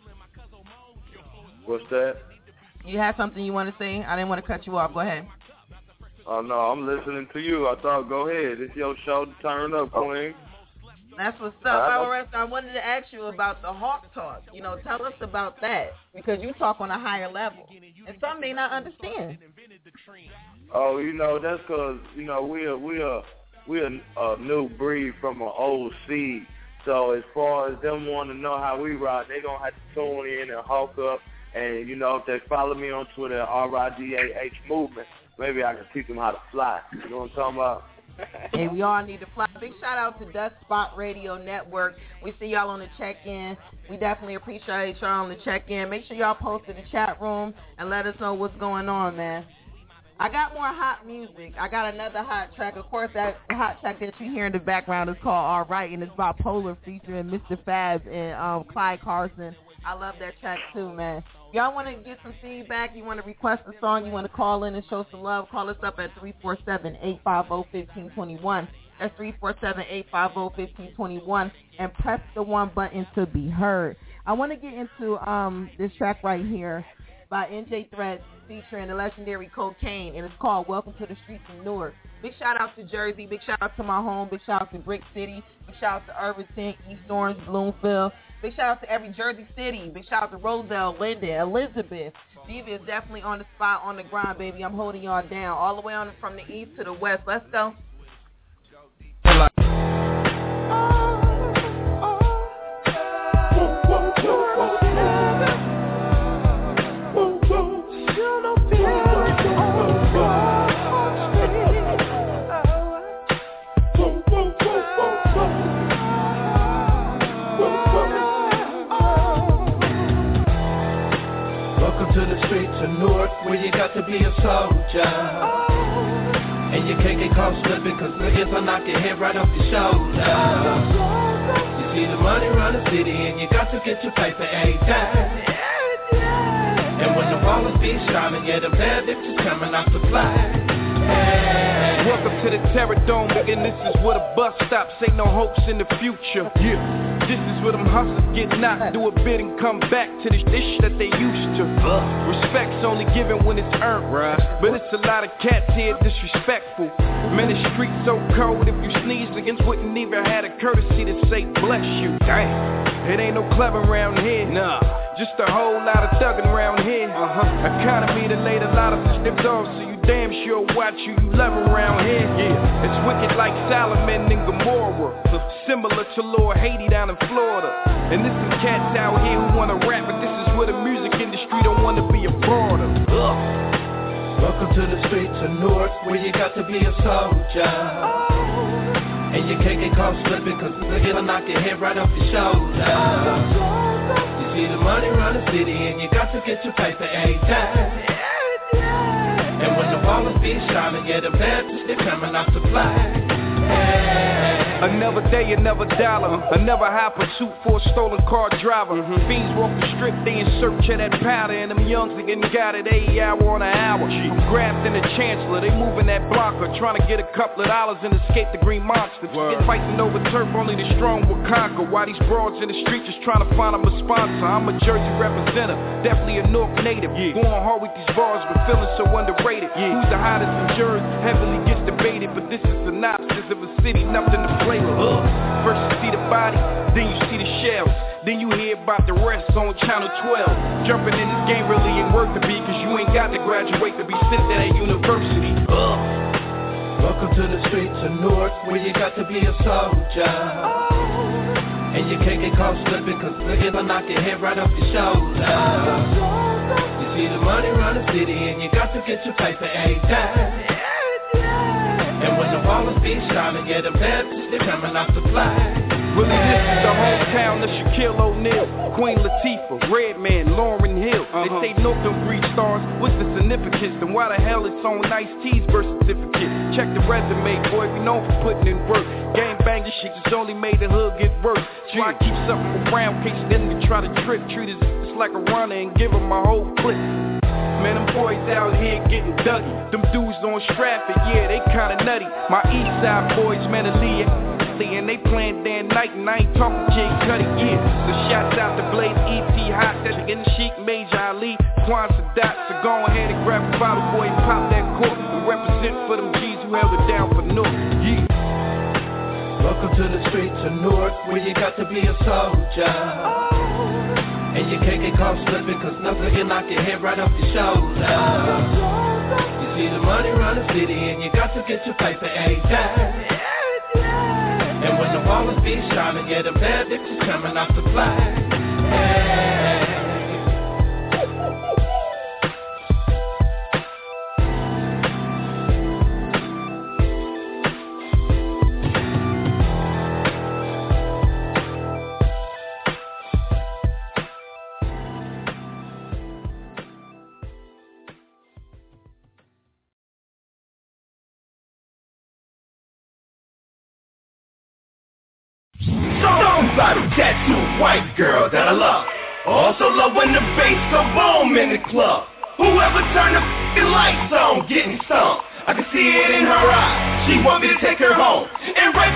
What's that? You have something you want to say? I didn't want to cut you off. Go ahead. Oh, no, I'm listening to you. I thought, go ahead. It's your show to turn up, Queen. That's what's up. I wanted to ask you about the Hawk Talk. You know, tell us about that, because you talk on a higher level, and some may not understand. Oh, you know, that's because, you know, we're a new breed from an old seed. So as far as them wanting to know how we rock, they going to have to tune in and hawk up. And, you know, if they follow me on Twitter, RIDAH Movement, maybe I can teach them how to fly. You know what I'm talking about? Hey, we all need to fly. Big shout out to Dust Spot Radio Network. We see y'all on the check-in. We definitely appreciate y'all on the check-in. Make sure y'all post in the chat room and let us know what's going on, man. I got more hot music. I got another hot track. Of course, that hot track that you hear in the background is called All Right, and it's Bipolar featuring Mr. Fab and Clyde Carson. I love that track too, man. Y'all want to get some feedback, you want to request a song, you want to call in and show some love, call us up at 347-850-1521. That's 347-850-1521, and press the 1 button to be heard. I want to get into this track right here by NJ Threat featuring the legendary Cocaine, and it's called Welcome to the Streets of Newark. Big shout out to Jersey, big shout out to my home, big shout out to Brick City, big shout out to Irvington, East Orange, Bloomfield, big shout out to every Jersey city, big shout out to Roselle, Linden, Elizabeth. Diva is definitely on the spot, on the grind, baby. I'm holding y'all down all the way on from the east to the west. Let's go. To the streets of Newark, where you got to be a soldier, and you can't get caught slipping, cause niggas will knock your head right off your shoulder. You see the money run the city, and you got to get your paper every time. And when the ballers be shining, yeah, the bad bitches coming off the fly. Welcome to the Terror Dome, and this is where the bus stops. Ain't no hopes in the future. Yeah, this is where them hustlers get knocked, do a bit and come back to this dish that they used to. Respect's only given when it's earned, right? But it's a lot of cats here disrespectful. Man, the street's so cold, if you sneeze against wouldn't even have the courtesy to say bless you. Damn, it ain't no clever around here. Nah, just a whole lot of thugging around here. Economy that laid a lot of us dipped off, so you damn sure watch you love around here. Yeah, it's wicked like Solomon and Gomorrah, similar to Lord Haiti down in Florida. And there's some cats out here who wanna rap, but this is where the music industry don't wanna be a part of. Welcome to the streets of Newark, where you got to be a soldier, and you can't get caught slipping, cause niggas will knock your head right off your shoulder. You see the money run the city, and you got to get your paper every time. And when the ballers be shining, yeah, the bad bitches, they coming off the fly. Another day, another dollar, another high pursuit for a stolen car driver. Fiends walk the strip, they in search of that powder, and them youngs they getting got it 80 hour on an hour. I'm grabbed in the Chancellor, they moving that blocker, trying to get a couple of dollars and escape the green monster. Get fighting over turf, only the strong will conquer. While these broads in the street just trying to find them a sponsor. I'm a Jersey representative, definitely a North native. Going hard with these bars, but feeling so underrated. Who's the hottest in Jersey? Heavily gets debated, but this is synopsis of a city, nothing to play with. First you see the body, then you see the shells, then you hear about the rest on Channel 12. Jumping in this game really ain't worth the beat, cause you ain't got to graduate to be sent at a university. Welcome to the streets of Newark, where you got to be a soldier, and you can't get caught slipping, cause niggas will knock your head right off your shoulder. You see the money run the city, and you got to get your paper every time. And when the ballers be shining, yeah, the bad bitches, they coming off the fly. Really, this is the hometown of Shaquille O'Neal, Queen Latifah, Redman, Lauryn Hill. They say no don't breed stars. What's the significance? Then why the hell it's on Ice-T's birth certificate? Check the resume, boy, we known for putting in work. Gang banging shit just only made the hood get worse. So I keep something around in case them to try to trip. Treat it just like a runner and give them my whole clip. Man, them boys out here getting duggy. Them dudes on Stratford, yeah, they kinda nutty. My east side boys, man, and they playing day and night, and I ain't talking Jay Cuddy, yeah. So shouts out to Blaze, E.T. Hot, that's getting Sheik, Major Ali, Quan Sadat. So go ahead and grab a bottle, boy, and pop that cork, and represent for them G's who held it down for North, yeah. Welcome to the streets of Newark, where you got to be a soldier, and you can't get caught slipping, cause nothing can knock your head right off your shoulder. You see the money run the city, and you got to get your paper every time. And when the ballers be shining, yeah, the bad bitches coming off the fly. Somebody tattooed white girl that I love. Also love when the bass go boom in the club. Whoever turned the f***ing lights on getting stoned. I can see it in her eyes. She want me to take her home and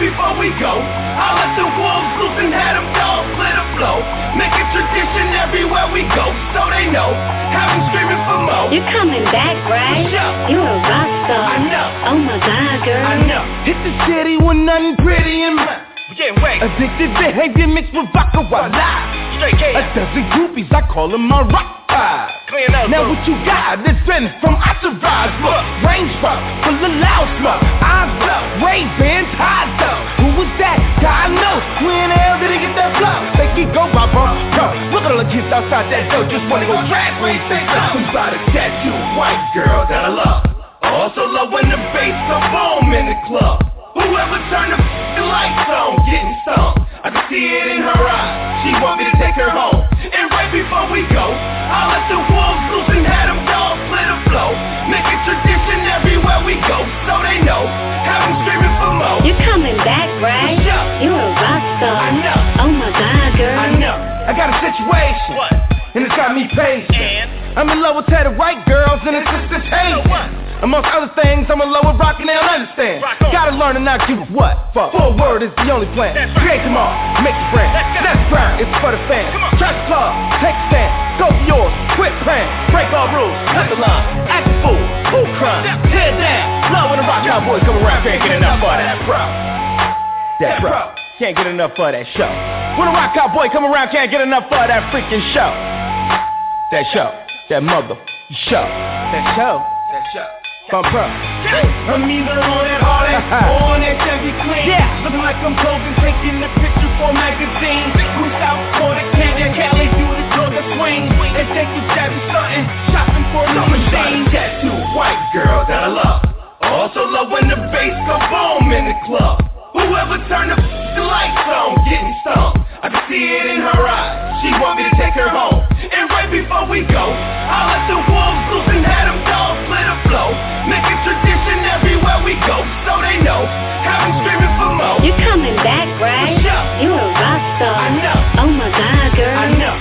before we go, I'll let the wolves loose and have them dogs split a flow. Make a tradition everywhere we go, so they know. Have them screaming for more. You're coming back, right? You're a rock star. I know. Oh my God, girl. I know. Hit the city with nothing pretty in mind. Yeah, wait. Addictive behavior mixed with vodka while live. Straight K. A dozen groupies, I call them my rock pies. Now what you got is been from Entourage. Look, Range Rover, full of loud smoke. Eyes up, Ray-Ban tied up. Who was that? God knows. Where in the hell did he get that flow? They keep go, Robert. Yo, look at all the kids outside that door. Just wanna go drag when you say something about a tattooed white girl that I love. I also love when the bass go boom in the club. Whoever turned the lights on, getting stung. I can see it in her eyes. She want me to take her home. And right before we go, I'll let the wolves loose and have them dogs split a flow. Make a tradition everywhere we go, so they know. Have them screaming for more. You're coming back, right? You're a rock star. I know. Oh my God, girl. I know. I got a situation. What? And it's got me patient. And? I'm in love with tatted white girls and it's just this hate. Amongst other things, I'm in love with rock and they don't understand. Gotta learn to not give a what fuck. Full word is the only plan. Create them all, make a brand. Let's grind, it's for the fans. Trust club, take a stand. Go for yours, quit praying. Break all rules, cut the line. Act a fool, who crime? Tear down. Love when the rock cowboys come around, can't get enough of that bro. That bro, can't get enough of that show. When a rock cowboy come around, can't get enough of that freaking show. That show, that mother show. That show, that show. I'm either on that hard ass or on that Chevy clean. Yeah. Looking like I'm closing, taking a picture for a magazine. Cruise out for the Canyon, Cali, do the Georgia swing. And take the shabby something, shopping for the machine. Tattooed white girl that I love. I also love when the bass go boom in the club. Whoever turned the lights on, getting stung. I can see it in her eyes. She want me to take her home. And right before we go, I'll let the wolves loose and have them dogs split a flow. Make a tradition everywhere we go, so they know. Have them screaming for more. You're coming back, right? You're a rock star. I know. Oh my God, girl. I know.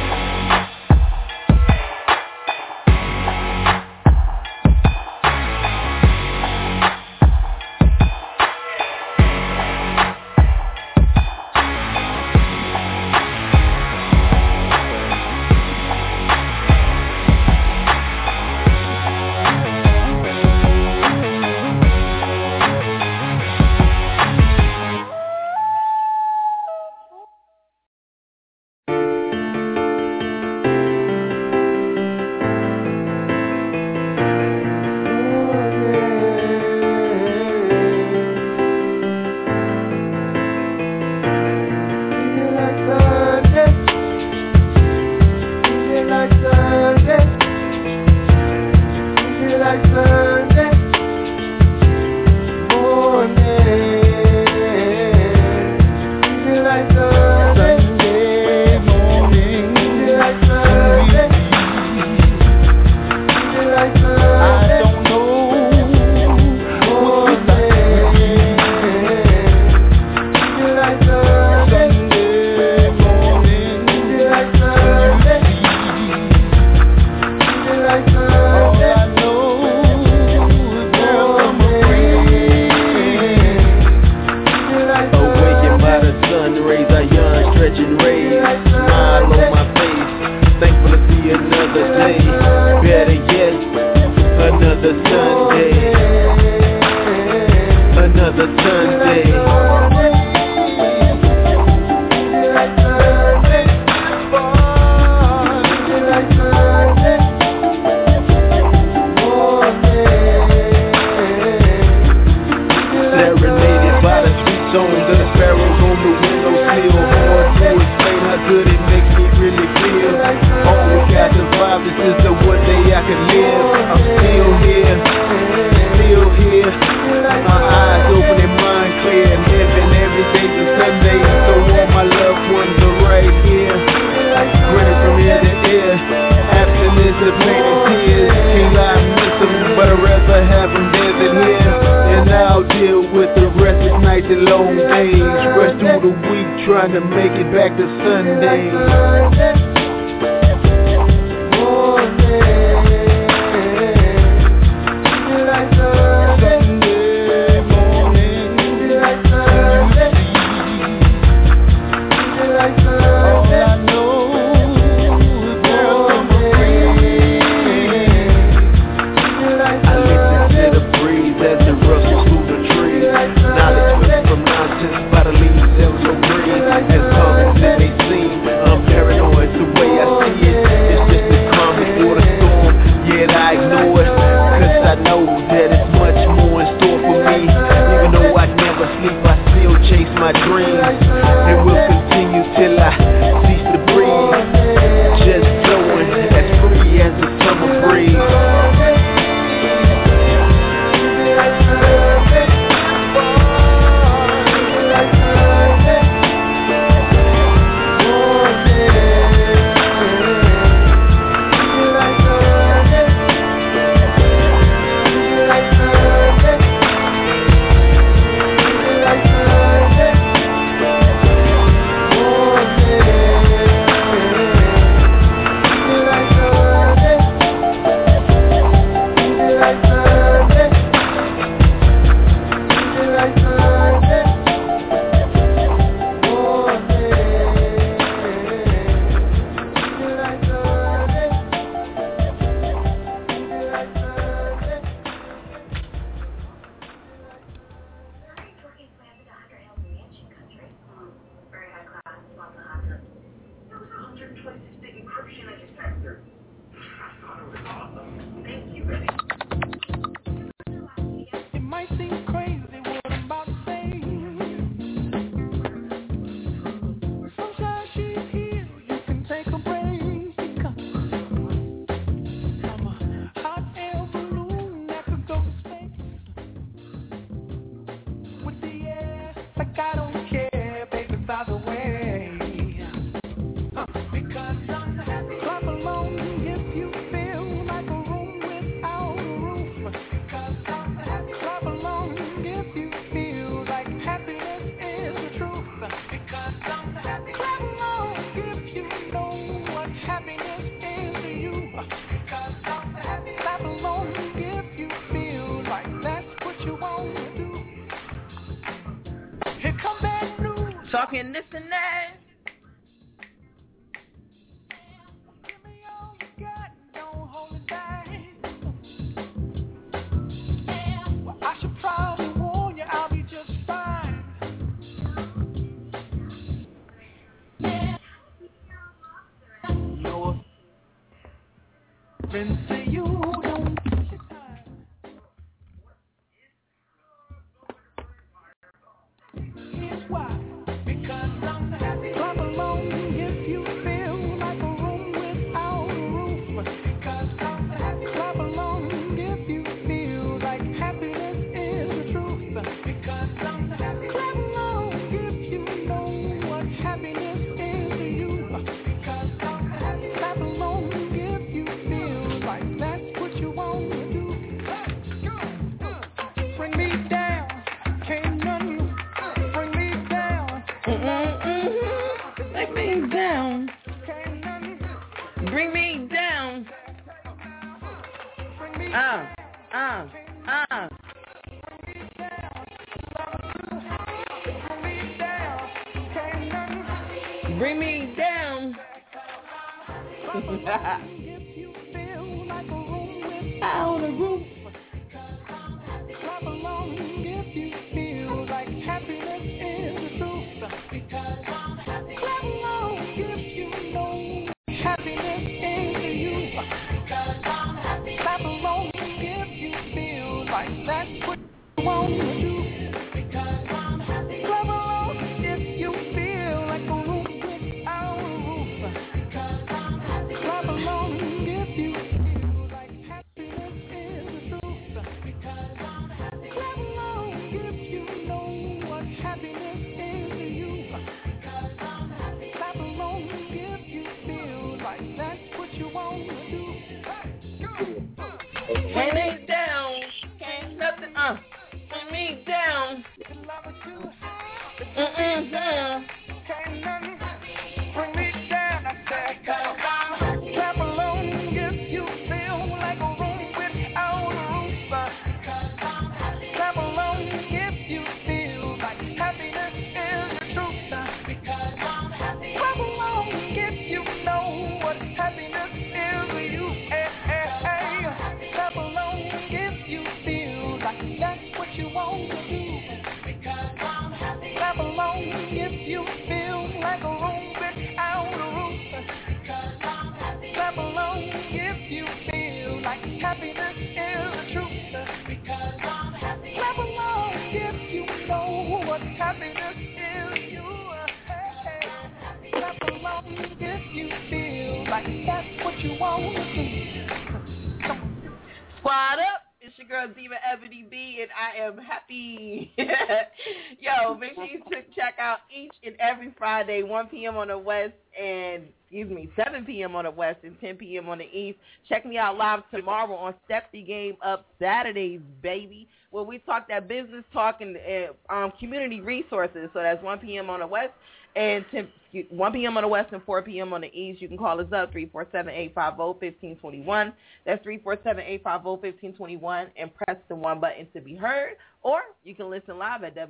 Trying to make it back to Sunday. Talking this and that. I should probably warn you, I'll be just fine. No offense to you, don't waste your time. Here's why. Because I'm happy. Clap along if you feel like a room without a roof. Because I'm happy. Clap along if you feel like happiness is the truth. Because I'm happy. Clap along if you know what happiness is to you. Because I'm happy. Clap along if you feel like that's what you want to do. Bring me down, can't none bring me down. Bring me down. Bring me down. Bring me down. Out of roof. Clap along if you feel like happiness is the truth. Because I'm happy. Clap along if you know happiness is to you. Because I'm happy. Clap along if you feel like that's what you want to do. Because I'm happy. Clap along if you feel like a room without a roof. Because I'm happy. Clap along if you feel like happiness is the truth. Because I'm happy. Clap along if you know what happiness is to you. Because I'm happy. Clap along if you feel like that's what you want to do. Bring me down. Can't nothing. Bring me down. Bring me down, I said, clap along if you feel like a room without a roof. Clap along if you feel like happiness is the truth. Clap along if you know what happiness is to you. Clap along if you feel like that's what you want to do. Clap along if you feel like a room without a roof. Clap along if you feel like happiness is the truth. Clap along if you know what happiness is to you. Clap along if you feel like that's what you want to do. Squad up. It's your girl Diva Ebony B, and I am happy. Yo, make sure you check out each and every Friday, 1 p.m. on the West and 7 p.m. on the West and 10 p.m. on the East. Check me out live tomorrow on Step the Game Up Saturdays, baby, where we talk that business talk and community resources. So that's 1 p.m. on the West and 1 p.m. on the West and 4 p.m. on the East. You can call us up, 347-850-1521. That's 347-850-1521, and press the 1 button to be heard. Or you can listen live at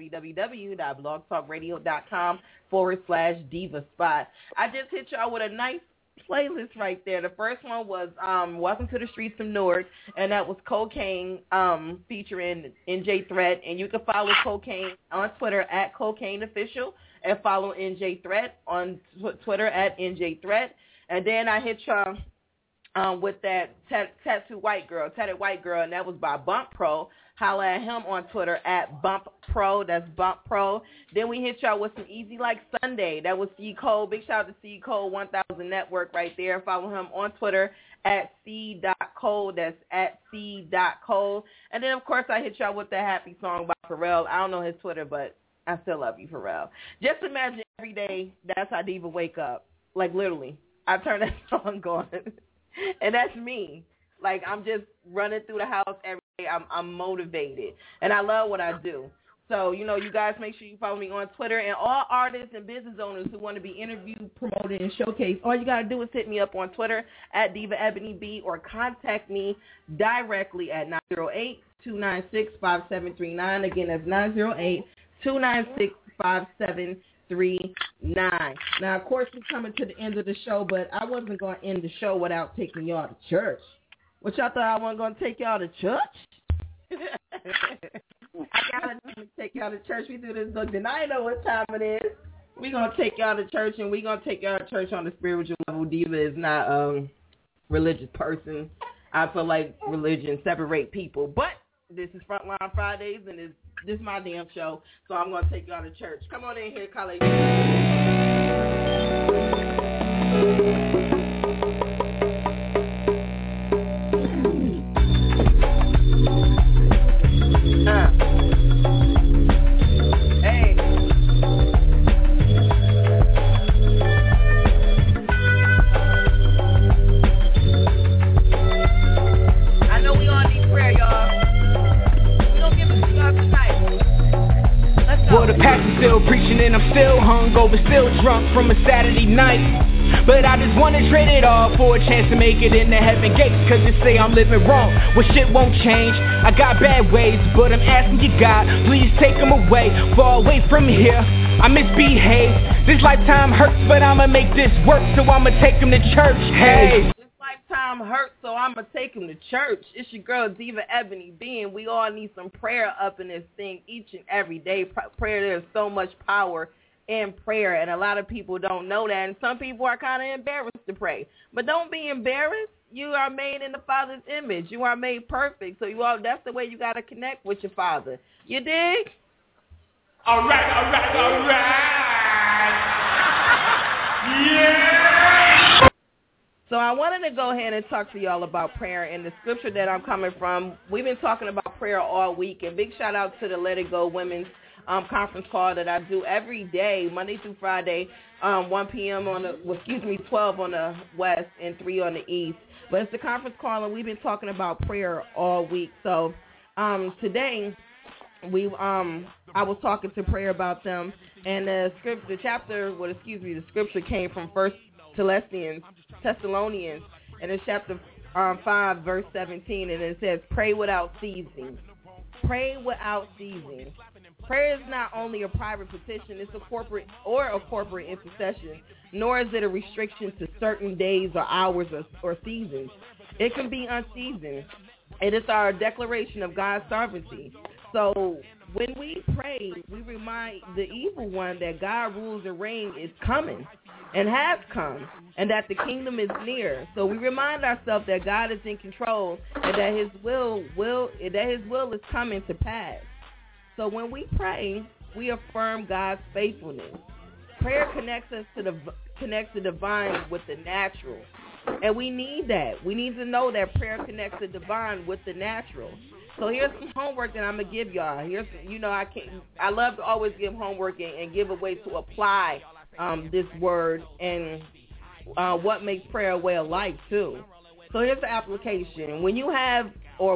www.blogtalkradio.com/Diva Spot. I just hit y'all with a nice playlist right there. The first one was Welcome to the Streets of Newark, and that was Cocaine featuring NJ Threat. And you can follow Cocaine on Twitter at Cocaine Official, and follow NJ Threat on Twitter at NJ Threat. And then I hit y'all with that Tatted White Girl, and that was by Bump Pro. Holla at him on Twitter at Bump Pro. That's Bump Pro. Then we hit y'all with some Easy Like Sunday. That was C Cole. Big shout out to C Cole 1000 Network right there. Follow him on Twitter at C.Cole. That's at C.Cole. And then, of course, I hit y'all with the Happy song by Pharrell. I don't know his Twitter, but I still love you, Pharrell. Just imagine every day that's how Diva wake up. Like, literally. I turn that song on. And that's me. Like, I'm just running through the house every day. I'm motivated. And I love what I do. So, you guys make sure you follow me on Twitter. And all artists and business owners who want to be interviewed, promoted, and showcased, all you got to do is hit me up on Twitter at Diva Ebony B, or contact me directly at 908-296-5739. Again, that's 908-296-5739. Now, of course, we're coming to the end of the show, but I wasn't going to end the show without taking y'all to church. What, y'all thought I wasn't going to take y'all to church? I got to take y'all to church. We do this. Look, then I know what time it is. We're going to take y'all to church, and we're going to take y'all to church on the spiritual level. Diva is not a religious person. I feel like religion separate people. But this is Frontline Fridays, and this is my damn show, so I'm going to take y'all to church. Come on in here, Kale. Hey. I know we all need prayer, y'all. We don't give it to y'all tonight. Let's go. Well, the pastor's still preaching and I'm still hungover, still drunk from a Saturday night. But I just wanna trade it all for a chance to make it into heaven gates. Cause they say I'm living wrong, well shit won't change. I got bad ways, but I'm asking you God, please take them away, far away from here. I misbehave, this lifetime hurts, but I'ma make this work, so I'ma take them to church, hey. This lifetime hurts, so I'ma take them to church. It's your girl Diva Ebony B, and we all need some prayer up in this thing each and every day. Prayer, there's so much power in prayer, and a lot of people don't know that, and some people are kind of embarrassed to pray. But don't be embarrassed. You are made in the Father's image. You are made perfect, so that's the way you got to connect with your Father. You dig? All right. Yeah! So I wanted to go ahead and talk to y'all about prayer, and the scripture that I'm coming from, we've been talking about prayer all week, and big shout out to the Let It Go Women's conference call that I do every day, Monday through Friday, 1 p.m. 12 on the west and 3 on the east. But it's the conference call, and we've been talking about prayer all week. So today, I was talking to prayer about them, and the scripture came from 1 Thessalonians, and it's chapter 5, verse 17, and it says, pray without ceasing. Pray without ceasing. Prayer is not only a private petition, it's a corporate intercession, nor is it a restriction to certain days or hours or seasons. It can be unseasoned. It is our declaration of God's sovereignty. So when we pray, we remind the evil one that God rules and reigns is coming and has come, and that the kingdom is near. So we remind ourselves that God is in control and that His will is coming to pass. So when we pray, we affirm God's faithfulness. Prayer connects the divine with the natural, and we need that. We need to know that prayer connects the divine with the natural. So here's some homework that I'm gonna give y'all. I love to always give homework and give a way to apply this word and what makes prayer a way of life too. So here's the application. When we have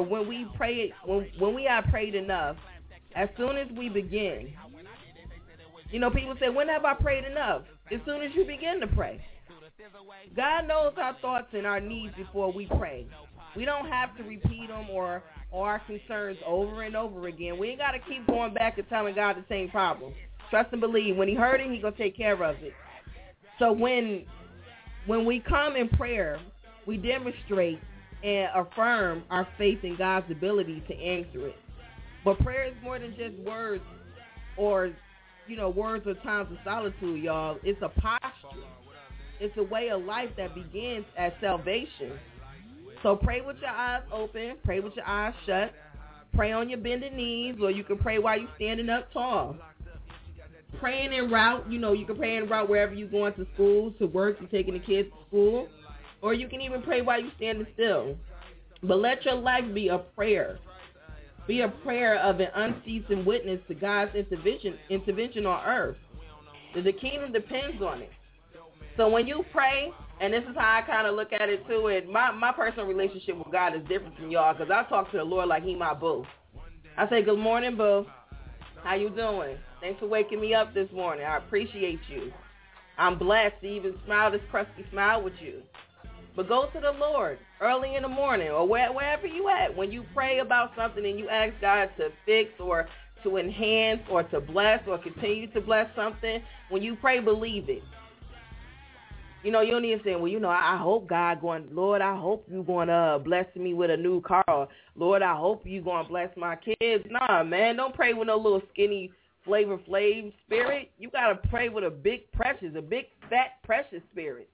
prayed enough, as soon as we begin, people say, when have I prayed enough? As soon as you begin to pray. God knows our thoughts and our needs before we pray. We don't have to repeat them or our concerns over and over again. We ain't got to keep going back and telling God the same problem. Trust and believe. When He heard it, He's going to take care of it. So when we come in prayer, we demonstrate and affirm our faith in God's ability to answer it. But prayer is more than just words or, words or times of solitude, y'all. It's a posture. It's a way of life that begins at salvation. So pray with your eyes open. Pray with your eyes shut. Pray on your bended knees, or you can pray while you're standing up tall. Praying en route, you can pray en route wherever you're going to school, to work, you're taking the kids to school. Or you can even pray while you're standing still. But let your life be a prayer. Be a prayer of an unceasing witness to God's intervention on earth. The kingdom depends on it. So when you pray, and this is how I kind of look at it too, and my personal relationship with God is different from y'all, because I talk to the Lord like He my boo. I say, good morning, boo. How you doing? Thanks for waking me up this morning. I appreciate you. I'm blessed to even smile this crusty smile with you. But go to the Lord early in the morning or wherever you at. When you pray about something and you ask God to fix or to enhance or to bless or continue to bless something, when you pray, believe it. You know, you don't even say, well, you know, I hope God going, Lord, I hope you going to bless me with a new car. Lord, I hope you going to bless my kids. Nah, man, don't pray with no little skinny Flavor Flav spirit. You got to pray with a big, fat, precious spirit.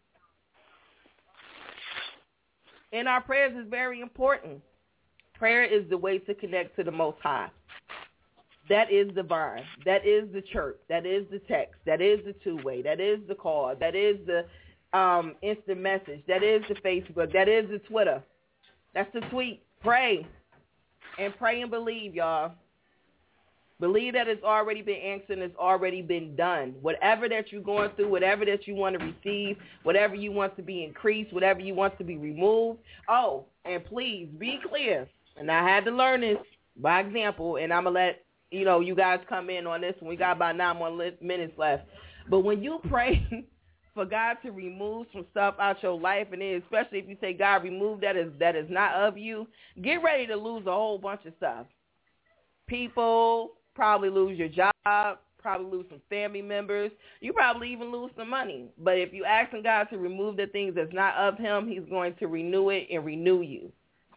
And our prayers is very important. Prayer is the way to connect to the Most High. That is the vine. That is the church. That is the text. That is the two-way. That is the call. That is the instant message. That is the Facebook. That is the Twitter. That's the tweet. Pray. And pray and believe, y'all. Believe that it's already been answered and it's already been done. Whatever that you're going through, whatever that you want to receive, whatever you want to be increased, whatever you want to be removed. Oh, and please be clear. And I had to learn this by example, and I'm going to let, you know, you guys come in on this one. We got about 9 more minutes left. But when you pray for God to remove some stuff out your life, and then especially if you say, God, remove that is not of you, get ready to lose a whole bunch of stuff. People, probably lose your job, probably lose some family members. You probably even lose some money. But if you asking God to remove the things that's not of him, he's going to renew it and renew you.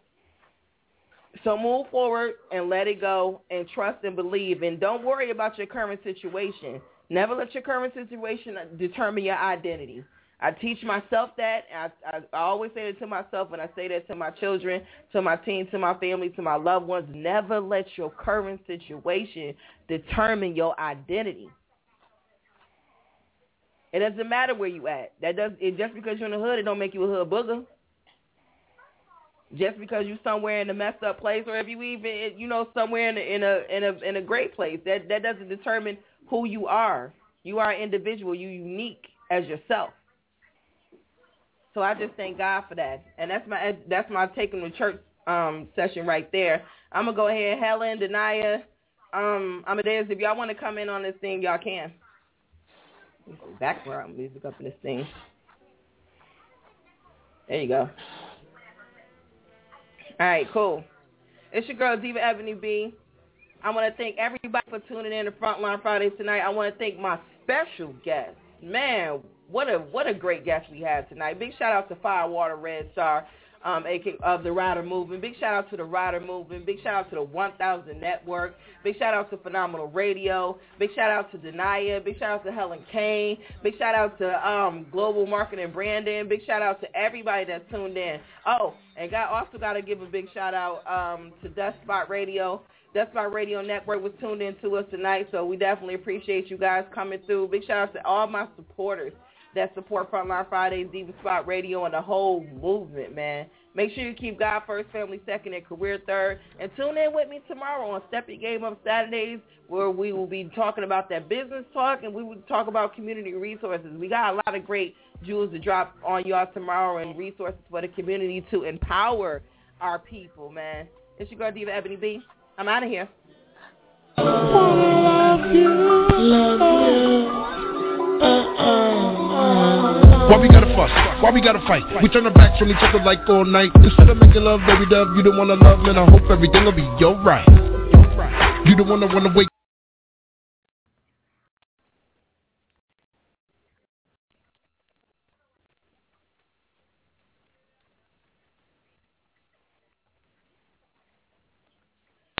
So move forward and let it go and trust and believe. And don't worry about your current situation. Never let your current situation determine your identity. I teach myself that. I always say that to myself, and I say that to my children, to my team, to my family, to my loved ones. Never let your current situation determine your identity. It doesn't matter where you at. Just because you're in the hood, it don't make you a hood booger. Just because you're somewhere in a messed up place, or if you even, you know, somewhere in a great place, that doesn't determine who you are. You are an individual. You're unique as yourself. So I just thank God for that. And that's my taking the church session right there. I'm going to go ahead, Helen, Denia, Amadeus, if y'all want to come in on this thing, y'all can. Go background music up in this thing. There you go. All right, cool. It's your girl, Diva Ebony B. I want to thank everybody for tuning in to Frontline Fridays tonight. I want to thank my special guest. Man, what a great guest we had tonight. Big shout out to Firewater Red Star, of the Rider Movement. Big shout out to the Rider Movement. Big shout out to the 1000 Network. Big shout out to Phenomenal Radio. Big shout out to Denia. Big shout out to Helen Kane. Big shout out to Global Marketing Brandon. Big shout out to everybody that's tuned in. Oh, and also got to give a big shout out to Dust Spot Radio. Dust Spot Radio Network was tuned in to us tonight, so we definitely appreciate you guys coming through. Big shout out to all my supporters that support Frontline Fridays, Diva Spot Radio, and the whole movement, man. Make sure you keep God first, family second, and career third. And tune in with me tomorrow on Step Your Game Up Saturdays, where we will be talking about that business talk, and we will talk about community resources. We got a lot of great jewels to drop on y'all tomorrow and resources for the community to empower our people, man. It's your girl, Diva Ebony B. I'm out of here. Love you. Why we gotta fuss? Why we gotta fight? We turn our backs on each other like all night. Instead of making love, baby dove, you don't wanna love, man. I hope everything'll be alright. You don't wanna wake